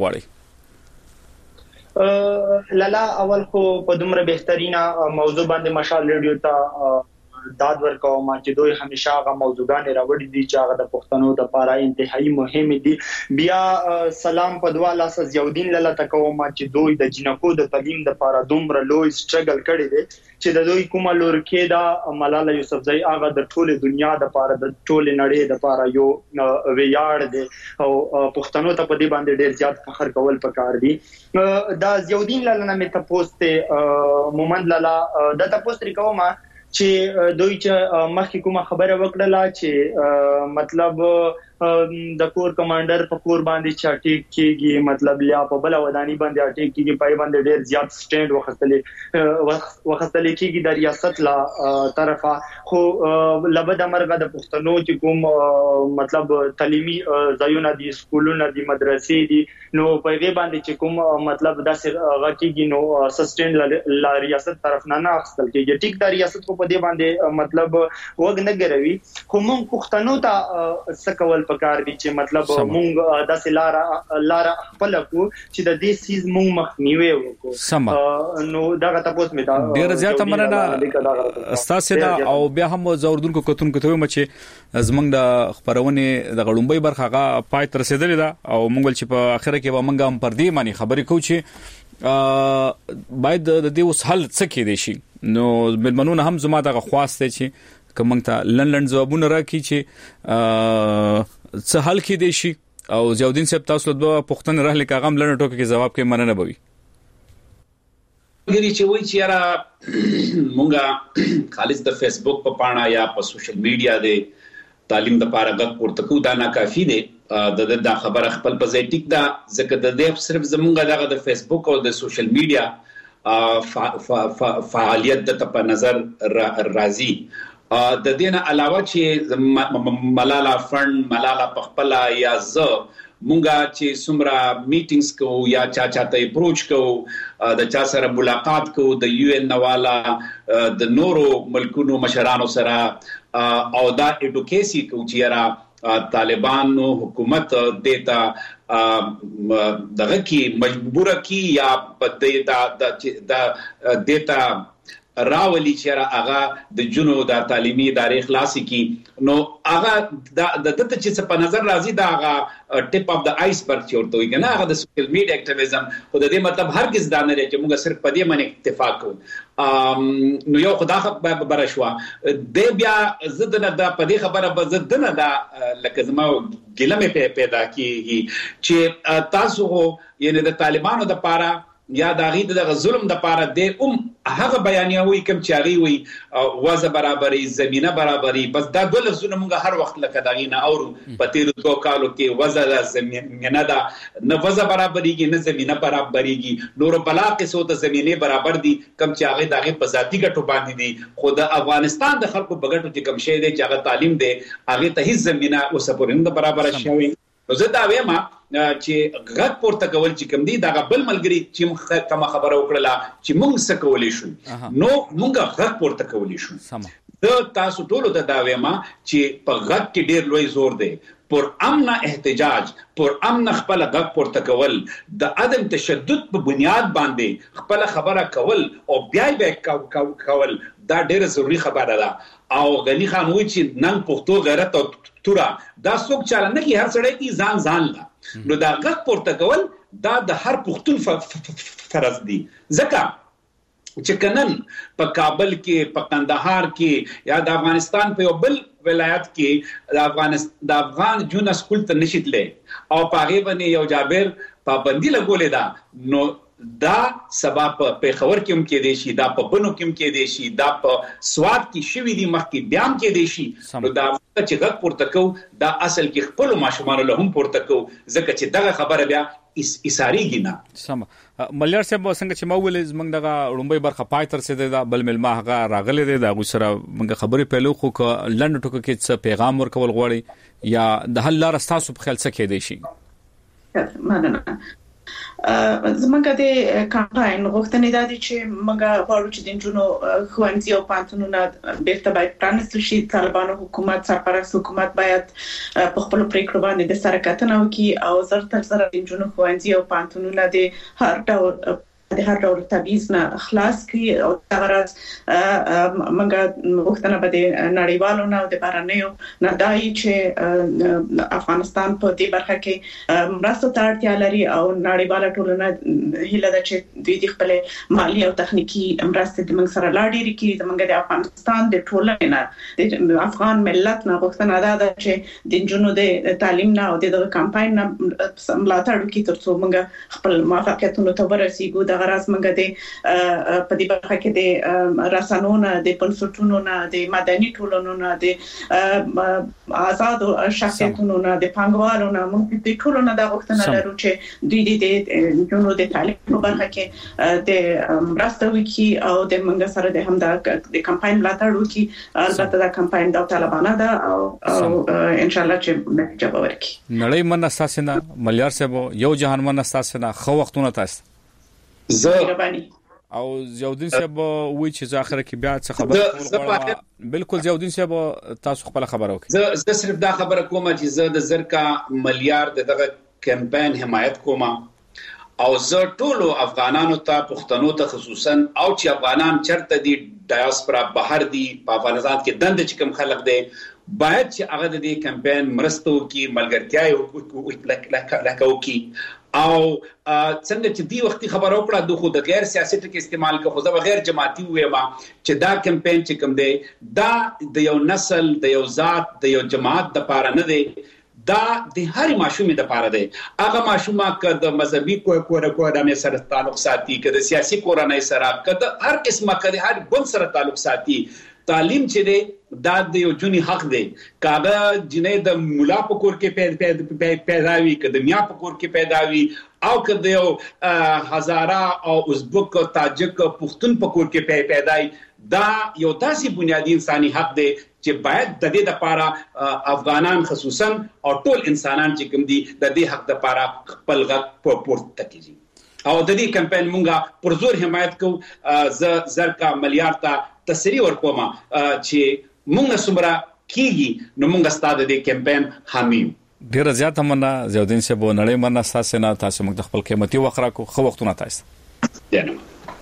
غواړي لاله اول خو په دومره بهترینه موضوع باندې مشال ریډیو ته داد ورکوم چې دوی همیشه هغه موضوعګان راوړي دي چې هغه د پښتنو لپاره انتهایی مهم دي بیا سلام په دوا لاس زیودین لاله تکوم چې دوی د جنکو د تعلیم لپاره دومره لوی سټرګل کړی دي چې د دوی کومه لور کې دا ملاله یوسفزئی هغه د ټوله دنیا لپاره د ټوله نړۍ لپاره یو ویاړ دي او پښتنو ته په دې باندې ډیر زیات فخر کول پکار دي دا زیودین لاله نه مې تاسو مومند لاله د تاسو ریکوم چې دوی چې مخکې کومه خبره وکړه چې مطلب د کور کمانډر په کور باندې چاټیک کیږي مطلب یا په بل ودانی باندې اټیک کیږي پای باندې ډیر زیات سټینډ وختلې کیږي د ریاست لا طرفه خو لبد امرګه د پښتنو چې کوم مطلب تعلیمي ځایونه دي سکولونه دي مدرسې دي نو په دې باندې چې کوم مطلب داسې غټیږي نو سسټین لا ریاست طرف نه اخستل کیږي ټیک د ریاست په دې باندې مطلب وګ نه ګروي خو موږ پښتنو ته سکول پکار دي چې مطلب مونږ داسې لار خپل کو چې د دې سیز مونږ مخنیوي وکړو نو دا تاسو مې دا ډیر زیاته مننه استاسه دا او بیا هم زوردونکو کتونکو ته چې زمنګ د خبرونه د غړومبي برخه غا پای تر رسیدلې ده او مونږ چې په اخره کې به مونږ هم پر دې معنی خبرې کوو چې باید د دې اوس حل څه کې دي شي نو ملمنونه هم زما دغه خواسته چې کومنګ ته لندن جوابونه راکړي چې څه حل کې دي شي او زیاودین صاحب تاسو له پښتنه راهله کاغم لنډ ټوکې کې جواب کې مننه بوي ګری چې وای چې یاره مونږه خالص د فیسبوک په پاڼه یا په سوشل میډیا د تعلیم د پاره غږ پورته کو دا نه کافی دی د خبره خپل په ځای ټیک دا ځکه د دې صرف زمونږه د فیسبوک او د سوشل میډیا فعالیت د په نظر راځي د دې نه علاوه چې ملالا فند ملالا پخپلا یا ز مونږه چې سمرا میټینګز کو یا چاته اپروچ کو د چا سره ملاقات کو د یو ان نوالا د نورو ملکونو مشرانو سره او دا اډوکیسي کو چې را طالبانو حکومت دیتا دغه کی مجبوره کی یا د دیتا راولي چې هغه د جنو د تعلیمي ادارې خلاصي کی نو هغه د دته چې په نظر راځي دا هغه ټیپ اف د آیسبرګ چورته وي کنه هغه د سوشل میډیا اکټیویزم خو د دې مطلب هرگز دا نه لري چې موږ صرف په دې باندې اتفاق کوو نو یو خدای خبر شو د بیا زدنه د په دې خبره به زدنه دا لکه زما ګلمه پیدا کیږي چې تاسو یعنی د طالبانو د پاره یا داغي د ظلم د پاره د هغه بیانیوي کوم چې هغه وي وازه برابرۍ زمينه برابرۍ بس دا د لفظونه موږ هر وخت لکه داغي نه اورو په تیر 2 کالو کې وازه زمينه دا نه وازه برابرېږي نه زمينه برابرېږي نور بلاقه سو ته زمينه برابر دي کوم چې هغه داغي په ذاتی ګټو باندې دي خو د افغانستان د خلکو په ګټو چې کوم شی دی چې هغه تعلیم دی هغه ته هیڅ زمينه او سپورند برابر شوی نو زه دا وایم چې غږ پورته کول چې کوم دی دا بل ملګری چې کوم خبره وکړه چې موږ څه کولای شو نو موږ غږ پورته کولای شو د تاسو ټول د دا وایم چې په غږ کې ډیر لوی زور دی پر امن احتجاج پر امن خپل غږ پورته کول د عدم تشدد په بنیاد باندې خپل خبره کول او بیا کول دا ډیره ضروری خبره ده او غنی خان وی چې نن پښتو غیرت او تورا دا څوک چاله نه کی هر سړی کی ځان لا نو دا غږ پورته کول دا د هر پښتون فرض دی ځکه چې کنن په کابل کې په کندهار کې یا د افغانستان په یو بل ولایت کې د افغان جون سکول ته نشیدلې او په هغه باندې یو جابر پابندي لګولې ده نو دا سبب په پیښور کې هم کې دي شي دا په بنو کې هم کې دي شي دا په سواد کې شوی دي مخ کې بیان کې دي شي نو دا چې غږ پورته کو دا اصل کې خپل ماشومان له هم پورته کو ځکه چې دغه خبره بیا اساریږي نه سم مليار صاحب څنګه چې مول زمنګ دغه لومبي برخه پای تر سي دا بل ملما هغه راغله دي دا غوسره موږ خبرې پیلو خو لند ټکو کې څه پیغام ورکول غواړي یا د حل لار تاسو په خیال څه کې دي شي مننه زمونږ د کمپاین غوښتنې د دې چې موږ غواړو چې د جنونو خوانځي او پانتونونه بیرته باید پرانستل شي طالبانو حکومت سرپرست حکومت باید په خپل پریکړه باندې د سره کتنه وکړي او زر د جنونو خوانځي او پانتونونه د هر ډول تبعیض نه خلاص کړي او دا غرض موږ وختونه به د نړیوالو نه او د بهرنیو نه دای چې افغانستان په دې برخه کې مرستو ته اړتیا لري او نړیواله ټولنه هیله ده چې دوی د خپل مالی او تخنیکی مرستې د موږ سره لا ډېرې کړي زموږ د افغانستان د ټولنې نه د افغان ملت نه وختونه ده چې د جنونو د تعلیم نه او د کمپاین نه ملاتړ وکړي ترڅو موږ خپل موافقتونو ته ورسیږو د د غراز منګه د په دې برخه کې د رسنونو د پنسټونو نه د مدني ټولنو نه د آزاد شخصیتونو نه د پنګوالو نه موږ د ټولنو د غوښتنه لرو چې دوی د جنونو د تعلیم په برخه کې د راستوي کې او د منګه سره د هم د کمپاین ملاتړ وکي. البته دا کمپاین د طالبانو ده او ان شاء الله چې نتیجه ورکړي. نړۍ من اساسنا مليار صاحب یو جهان من اساسنا خو وختونه تاسو زه او زیاودین صاحب وی چې ځاخره کې بیا څه خبره بالکل زیاودین صاحب تاسو خپل خبره وکړه. زه صرف دا خبره کوم چې زه د زرکا مليار دغه کمپاین حمایت کوم او زه ټولو افغانانو ته پښتنو ته خصوصا او چې افغانان چرته دي ډایاسپورا بهر دي په افغانستان کې دند چې کوم خلک دي باید چې هغه د دې کمپاین مرستو کې ملګرتیا وکړي او څنګه چې دی وختي خبر او کړه د خود غیر سیاسي ټکي استعمال کوي خو دا غیر جماعتي وې ما چې دا کمپاین چې کوم دی دا د یو نسل د یو ذات د یو جماعت د پاره نه دی دا د هر ماشومې د پاره دی. هغه ماشومه که د مذهبي کورنۍ سره تعلق ساتي که د سیاسي کورنۍ سره که د هر قسمه که د هر ګوند سره تعلق ساتي تعلیم چې دی دا د یو جونی حق دی. کاغه جنې د مولا په کور کې پیدا وي که د میا په کور کې پیدا وي او که د یو هزاره او ازبک تاجک پښتون په کور کې پیدا وي دا یو داسې بنیادی انساني حق دی چې باید د دې لپاره افغانان خصوصا او ټول انسانان چې کوم دي د دې حق لپاره خپل غږ پورته کړي او د دې کمپاین مونږه پر زور حمایت کوو. زرکا مليار ته تسریع ورکوم چې مونږه سمرا کیږي نو مونږه ستاسو د کمپاین حامی ډیر زیات مننه زیاودین صاحب نړۍ مننه اساسه نه تاسو موږ خپل قیمتي وخت راکو خو وختونه تاسو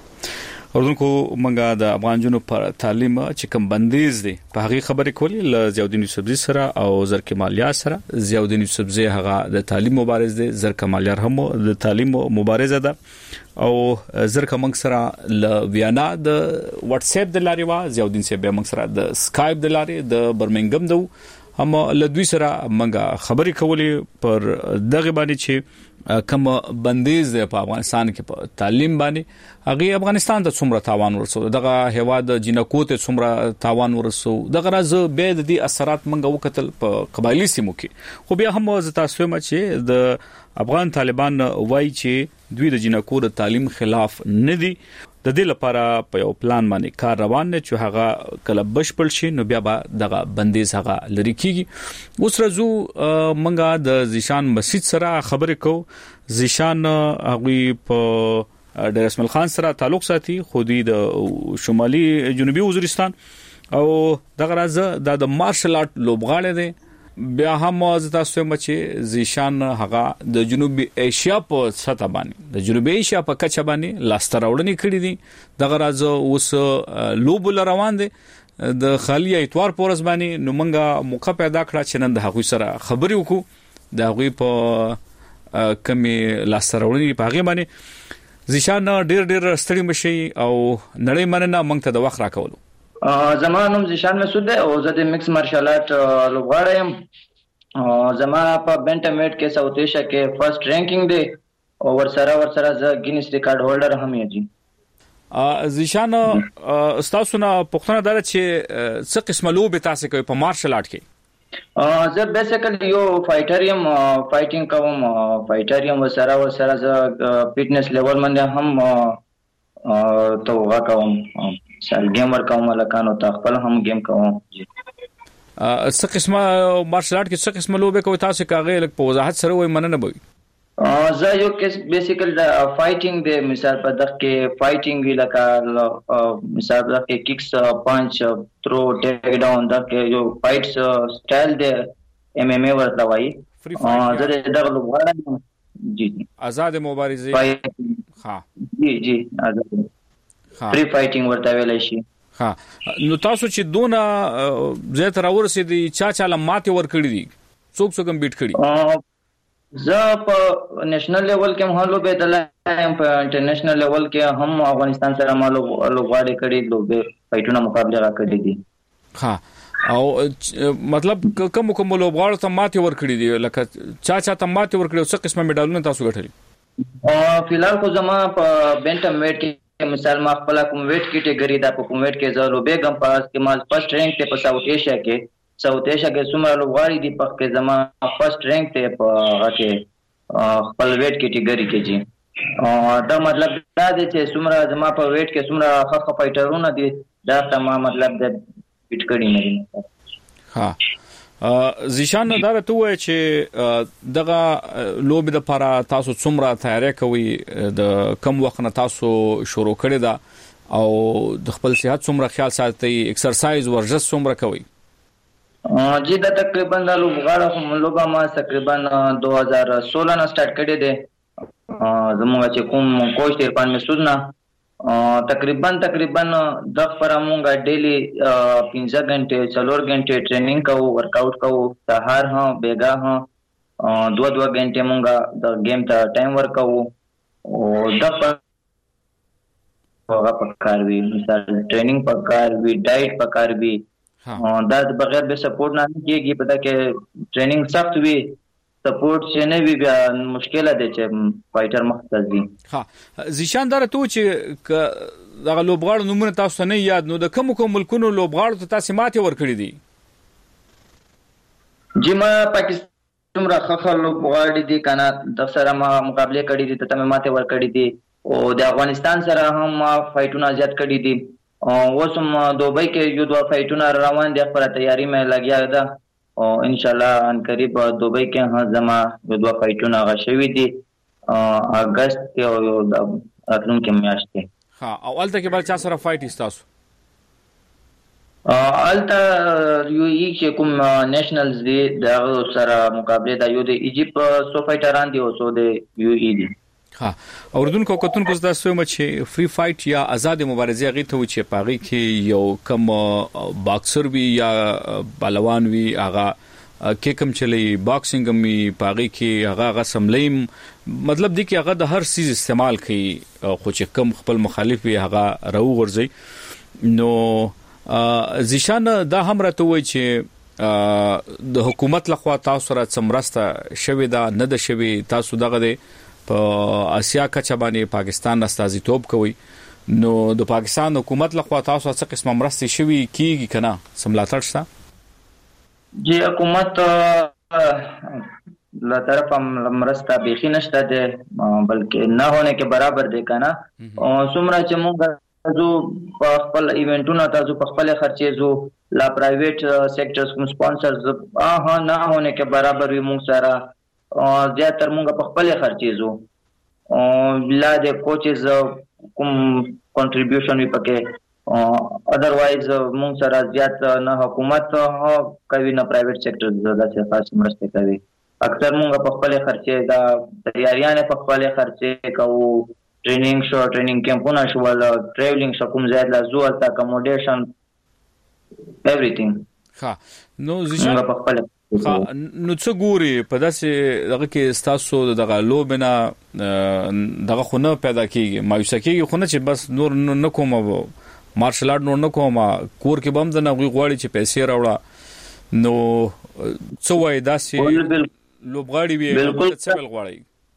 اوردونکو منګه د افغان جنوب پر تعلیم چې کوم بندیز دي په هغه خبرې کولې ل زیاودین یوسفزي سره او زرکه مالیار سره زیاودین یوسفزي هغه د تعلیم مبارز دي زرکه مالیار هم د تعلیم مبارزه ده او زرکه منګ سره ل ویانا د واتس اپ د لاري وا زیاودین سره به منګ سره د سکایپ د لاري د برمنګم دو هم ل دوی سره منګه خبرې کولې پر دغه باندې چې کوم بندیز په افغانستان کې په تعلیم باندې هغه افغانستان ته څومره تاوان ورسو دغه هواد جنکو ته څومره تاوان ورسو دغه راز به د دې اثرات منګه وکتل په قبایلی سیمو کې خو بیا هم ز تاسو ما چې د افغان طالبان وایي چې دوی د جنکو د تعلیم خلاف نه دي د دې لپاره په یو پلان باندې کار روان دی چې هغه کله بشپړ شي نو بیا به دغه بندیز هغه لري کیږي. اوس راځو منګه د زیشان مسجد سره خبرې کو. زیشان هغه په ډیر اسماعیل خان سره تعلق ساتي خو د شمالي جنوبي وزیرستان او دغه راځه د مارشل آرټ لوبغاړي دی بیا هم تاسو چې زیشان هغه د جنوبي ایشیا په سطح باندې د جنوبي ایشیا په کچه باندې لاستراوړنې کړې دي دغه راځه اوس لوبل روان دي د خالی اتوار پورز باندې نو منګه موقع پیدا کړه چې نن د هغوی سره خبرې وکړو د هغوی په کمی لاستراوړنې په هغه باندې زیشان ډیر ستړي مشي او نړۍ مننه موږ ته د وخت راکولو. زمانم زیشان مسعود دی او زه د مکس مارشل آرټ لوبغاړی یم. زما په بنټم ویټ کې ساوث ایشیا کې فرست رینکینګ دی او ورسره زه گینیس ریکارډ هولډر هم یم. زیشان تاسو نه پوښتنه ده چې څه قسمه لوبه تاسو کوي په مارشل آرټ کې؟ زه بیسیکلی یو فایټر یم فایټینګ کوم فایټر یم ورسره زه فټنس لیول باندې هم توغه کوم سال گیم ور کوم لکانو ته خپل هم گیم کوم. څه قسمه مارشل آرټ کې څه قسمه لوبه کوي تاسو کاغه لک په وضاحت سره وای مننه بوي. زه یو کیس بیسیکل فایټینګ دی مثال په دغه کې فایټینګ وی لکه مثال په دغه کې کیکس پانچ تھرو ټیک ډاون دا کې یو فایټس سټایل دی ایم ایم ای ورته وای. زه دغه لوبغاړم جی آزاد مبارزه ها جی آزاد فری فایټینګ ورته ویل شي. ها نو تاسو چې دونه زه تر ورسېدي چا ماته ور کړی دي څوک بیٹ کړی زه په نېشنل لیول کې هم لوبې دلم په انټرنیشنل لیول کې هم افغانستان سره مالو لوبغاړي کړي لوبې فایټونه مقابله را کړې دي. ها او مطلب کوم لوبغاړو ته ماته ور کړی دي لکه چا ته ماته ور کړی څه قسمه میډالونه تاسو ګټلي؟ فلحال خو زما په بنټم ویټ کې مثال ما خپل کوم ویټ کیټګری دا په کوم ویټ کې زه لوبېږم په استعمال فرست رینک ته په ساوث ایشیا کې څومره لوبغاړي دي په کې زما فرست رینک ته په هغه خپل ویټ کیټګری کې جی دا مطلب دا دی چې څومره زما په ویټ کې څومره ښه فایټرونه دي دا تمام مطلب د فټ کړي نه دي. ها زیشان دا ته وای چې دغه لوب د لپاره تاسو څومره تیاری کوي د کم وخت نه تاسو شروع کړی دا او د خپل صحت څومره خیال ساتي ایکسرسایز ورزش څومره کوي؟ جی دا تقریبا د لوبه ما تقریبا 2016 نه سٹارټ کړی دی زموږ چې کوم کوچ دی پان مسعود نه تقریبا د پر مونږه ډیلی 15 غنټه 4 غنټه ټریننګ کوو ورک آؤٹ کوو سحر ها بیگا ها 2 غنټه مونږه د گیم ته ټایم ورکاو او د هغه پکار وی مثال ټریننګ پکار وی ډایټ پکار وی دا بغیر به سپورټ نه کیږي پته کې ټریننګ سخت وی سپورټ چې نه وی بیا مشکله ده چې فایټر مختص دي. ها زیشان دره ته چې دغه لوبغاړو نومونه تاسو نه یاد نو د کوم ملکونو لوبغاړو ته تاسو ماته ورکړی دي؟ جی ما پاکستان راخه لوبغاړي دي کنه د سره ما مقابله کړی دي ته ماته ورکړی دي او د افغانستان سره هم ما فایټونه زیات کړی دي اوسم دوبۍ کې یو دوه فایټونه روان دي خپل تیاری مې لګیا ده او ان شاء الله ان قریب دوبۍ کې هم زما یو دوه فایټونه غشوي دي اگست کې او د راتلونکي میاشت کې. ها او الته کې بل چا سره فایټ استاسو؟ الته یو چې کوم نېشنلز دي د سره مقابله د یو د ایجیپت سو فایټران دي او سو د یو ای دي. ها اوردونکو کتونکو تاسو مې چې فری فایټ یا آزاد مبارزه غي ته چې پاغي کې یو کم باکسر وی یا پهلوان وی هغه کې کم چلی باکسینګ می پاغي کې هغه سملیم مطلب دی کې هغه د هر چیز استعمال کوي خو چې کم خپل مخالف وی هغه راو ورځي. نو زیشان دا هم راته وای چې د حکومت لخوا تاسو سره څمرسته شوی دا نه د شوی تاسو دغه دی په اسیا کچه باندې پاکستان استازیتوب کوي نو د پاکستان حکومت لخوا تاسو څه قسمه مرستې شوي کیږي کنه سملاتړ شته؟ جی حکومت له طرف مرسته بيخي نشته ده بلکې نه هونه کې برابر ده کنه او څومره چې موږ جو خپل ایونټونه تاسو په خپل خرچې جو لا پرایویټ سېکټرز کوم سپانسرز نه هونه کې برابر وي موږ سره زیاتره موږ په خپل خرچې زو لا د کوچز کوم کنټریبیوشن وی پکې اذروایز موږ سره زیات نه حکومت کوي نه پرایویټ سېکټر دغه خاص مرسته کوي اکثر موږ په خپل خرچې دا تیاریانه په خپل خرچې کوو ټریننګ شو ټریننګ کیمپونه شو ولا ټریولینګ شو کوم زیات لا زو تا اکوموډیشن ایوریثینګ. ها نو زیشان په خپل نو څه ګوري په داسې دغه کې تاسو دغه لوبنه دغه خونه پیدا کیږي مایوسه کیږي خونه چې بس نور نه کوم مارشل آرټ نور نه کوم کور کې بم د نه غوړي چې پیسې راوړه نو څه وای داسې لوبغاړي وي څه بل غواړي؟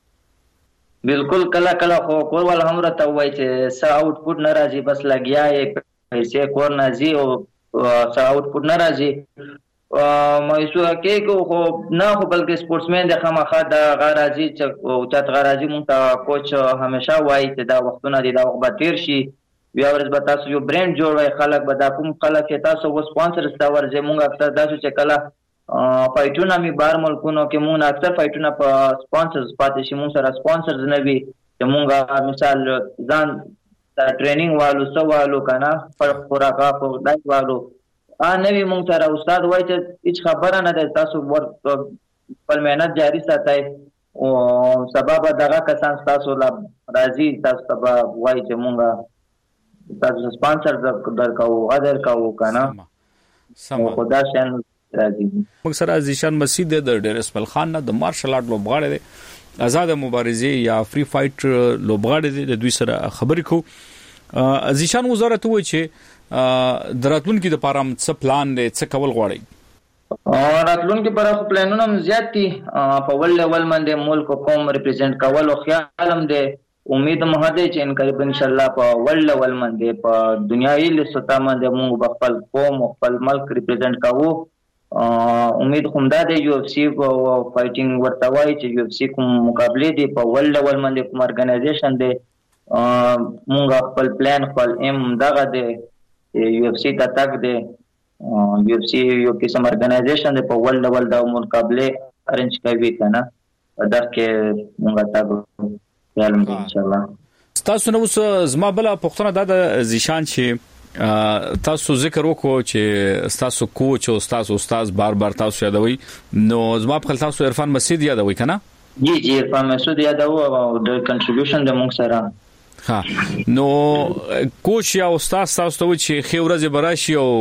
بالکل کله کله خو کور ول هم راته وای چې سا آوټپوټ ناراضي بس لګیا یې پیسې کور نازي او سا آوټپوټ ناراضي مایسو کې خو نه خو بلکې سپورټسمن د خامخا د غرازي او چات غرازي مونږ ته کوچ همیشه وایي چې دا وختونه دي دا وخت به تیر شي بیا ورځ به تاسو یو برند جوړوي خلک به دا کوم خلک چې تاسو و سپانسر استاور زه مونږ اکثر تاسو چې کله فایټونه می بار ملکونو کې مونږ اکثر فایټونه په سپانسرز پاتې شي مونږ سره سپانسرز نه وي چې مونږ مثال ځان ټریننګ والو سوالو کنه پر خوراکا په دای والو نوی مونږ سره استاد وایي چې هیڅ خبره نه ده تاسو خپل مهنت جاری ساتئ او سبب دغه کسان تاسو لا راځي تاسو ته وایي چې مونږ تاسو سپانسر درکاو غدر کاو کنه سم خدا شان راځي. موږ سره زیشان مسعود د ډیر اسماعیل خان د مارشل آرټ لوبغاړی دی آزاد مبارزه یا فری فایټ لوبغاړی دی د دوی سره خبرې کو زیشان وزارت وایي چې دراتون کې د پارام څه پلان دی څه کول غواړي؟ راتلونکي پر پلانونه هم زیات دي په ول لیول باندې ملک قوم ریپرزینټ کول او خیال هم دي امید مو هده چې ان قریب ان شاء الله په ول لیول باندې په دنیاي لسته باندې موږ خپل قوم او خپل ملک ریپرزینټ کوو امید هم ده د یو اف سی او فایټینګ ورته وایي چې یو اف سی کوم مقابله دي په ول لیول باندې کوم ارګنایزیشن دي موږ خپل پلان خپل ایم دغه دي یو اف سی ته تک دي یو اف سی یو قسم ارګنایزیشن دی په ول لیول د مقابله ارنج کوي کنه دا کې موږ تاسو یالم ان شاء الله تاسو نو زما بل پښتنه د زیشان چې تاسو ذکر وکړو چې تاسو کوچ او تاسو استاد بار بار تاسو یادوي نو زما په تاسو عرفان مسعود یادوي کنه جی عرفان مسعود یادوي او د کنټریبیوشن د موږ سره ها نو کوچ یا استاد تاسو ته چې خیورز براشي او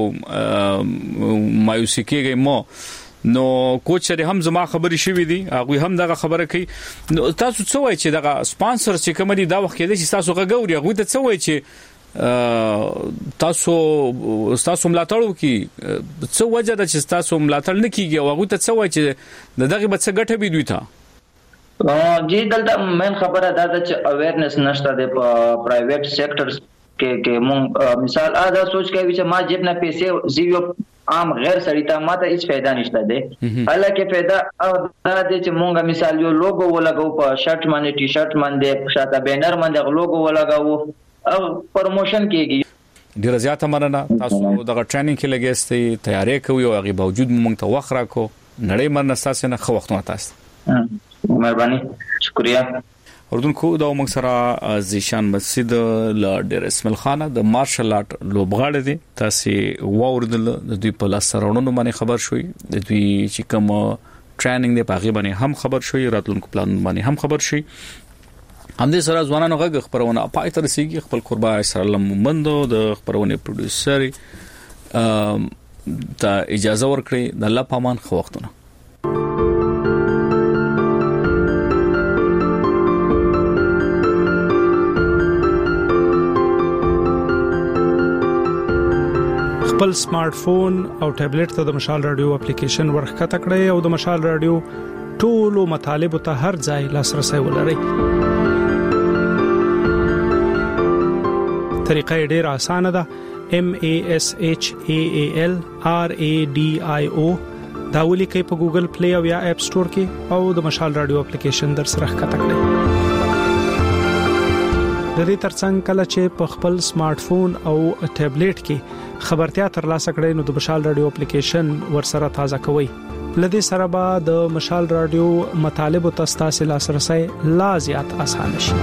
مایوسی کېږي مو نو کوچ سره هم زما خبري شوې دي هغه هم دغه خبره کوي نو تاسو څه وایي چې دغه سپانسر چې کوم دي دا وخت کې چې تاسو غوړي هغه ته څه وایي چې تاسو ملاتړ وکي څه وجه ده چې تاسو ملاتړ نه کیږي او هغه ته څه وایي چې دغه به څه ګټه به دوی ته جی دلته مین خبره دا ده چې اویرنس نشته د پرایویټ سېکټرز کې مونږ مثال دا سوچ کوي چې ما جیب نه پیسې زیو عام غیر سړی ته ماته هیڅ फायदा نشته ده حالکه फायदा دا ده چې مونږه مثال یو لوګو ولګاو په شرټ باندې ټي شرټ باندې شاته بینر باندې لوګو ولګاو او پروموشن کیږي ډیر زیاته مننه تاسو دغه ټریننګ کې لګیستئ تیاری کوي او هغه باوجود مونږ ته وخت راکو نړۍ مرنه تاسو نه خو وختونه تاسو مهرباني شکریا اردن کو دا موږ سره زیشان مسعود ل ډیر اسماعیل خان د مارشل آرټ لوبغاړي دي تاسو واوردل د دوی په لاس سرونو باندې خبر شوي د دوی چې کوم ټریننګ دی په غي باندې هم خبر شوي راتلونکو پلان باندې هم خبر شوي هم دې سره ځوانانو غږ خبرونه پای تر سیږي خپل قربا اسرائیل مومندو د خبرونه پروډوسر ته اجازه ورکړي د الله پامان خو وختونه خپل سمارټ فون او ټابلیټ ته د مشال رادیو اپلیکیشن ورخته کړئ او د مشال رادیو ټولو مطالب ته هر ځای لاسرسي ولرئ. طریقه ډیره اسانه ده. MASHAAL RADIO دا ولیکئ په ګوګل پلی او یا اپ سٹور کې او د مشال رادیو اپلیکیشن در سره ښکته کړئ. د دې ترڅنګ کله چې په خپل سمارټ فون او ټابلیټ کې خبرتیا ترلاسه کړئ نو د مشال رادیو اپلیکیشن ورسره تازه کوئ. لدې سره به د مشال رادیو مطالب او تاسو لاسرسي لا زیات اسانه شي.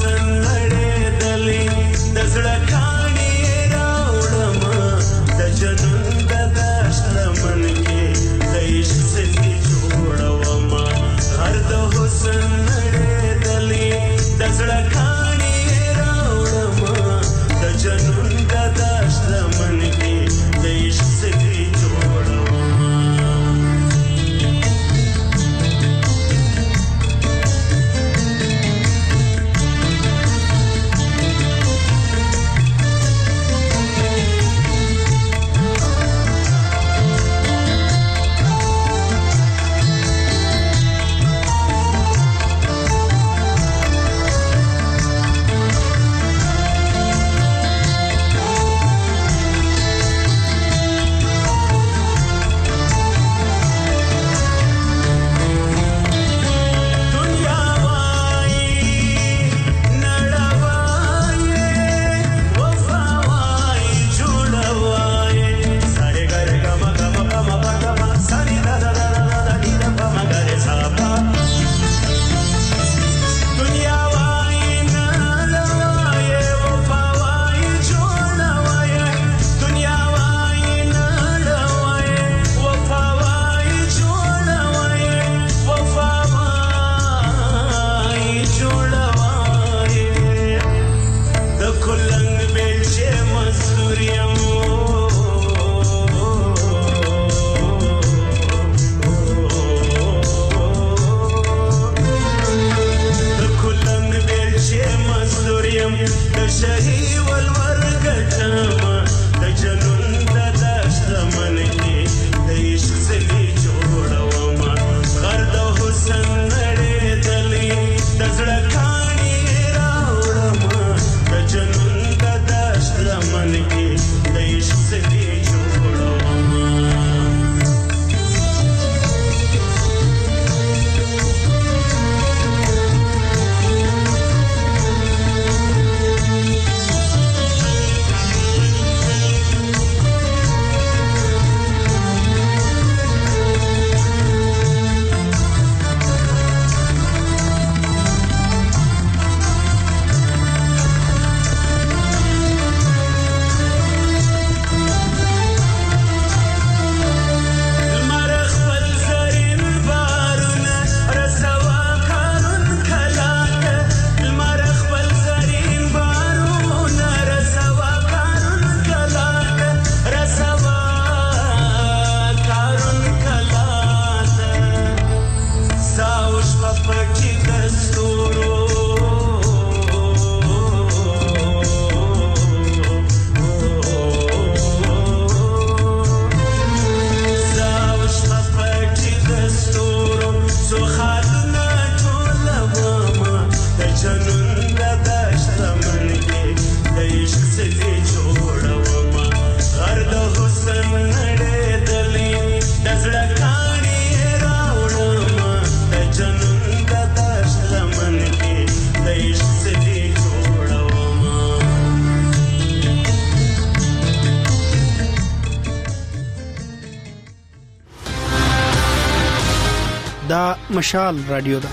Just دا مشال رادیو ده.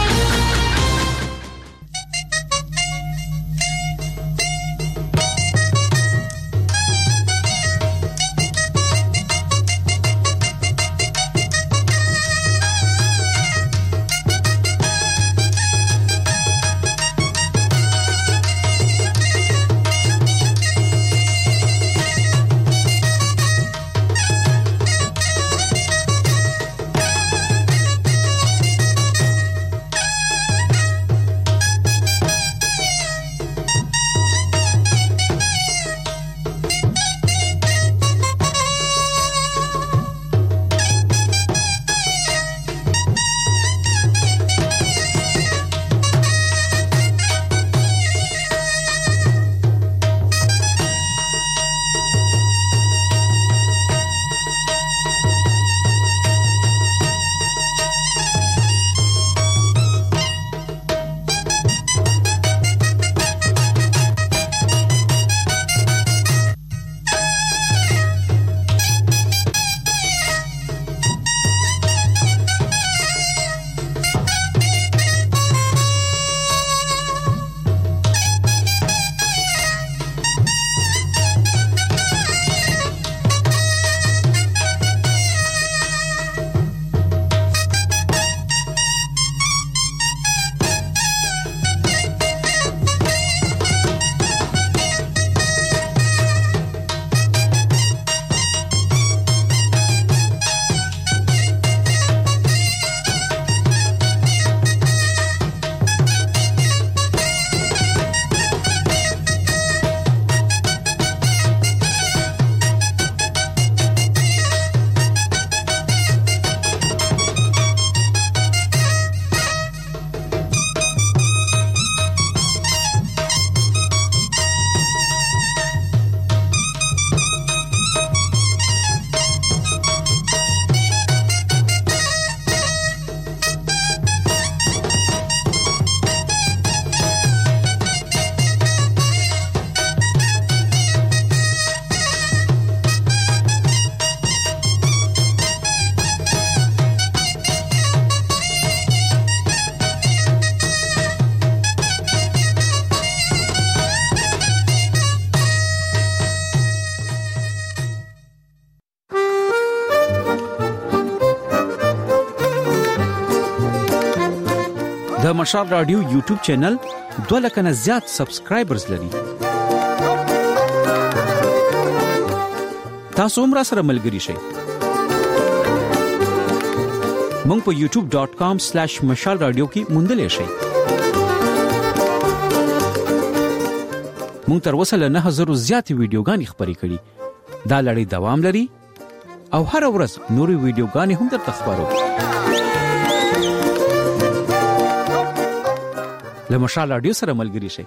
د مشال رادیو یوټیوب چینل 2 لک نه زیات سبسکرایبرز لري. تاسو هم را سره ملګري شئ. مونږ په youtube.com/mashalradio کې موندلې شئ. مونږ تر اوسه له 9000 زیات ویډیوګانې خپرې کړې. دا لړۍ دوام لري او هر ورځ نورې ویډیوګانې هم درته خبرو. له مشال رادیو سره ملګري شئ.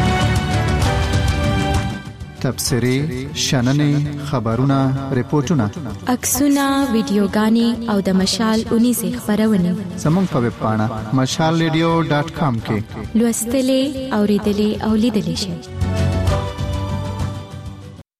تبصرې، شننې، خبرونه، ریپورتونه، عکسونه، ویډیوګانې او د مشال 19 خبرونه زموږ په ویب پاڼه mashalradio.com کې لوستلې، اوریدلې او لیدلې شئ.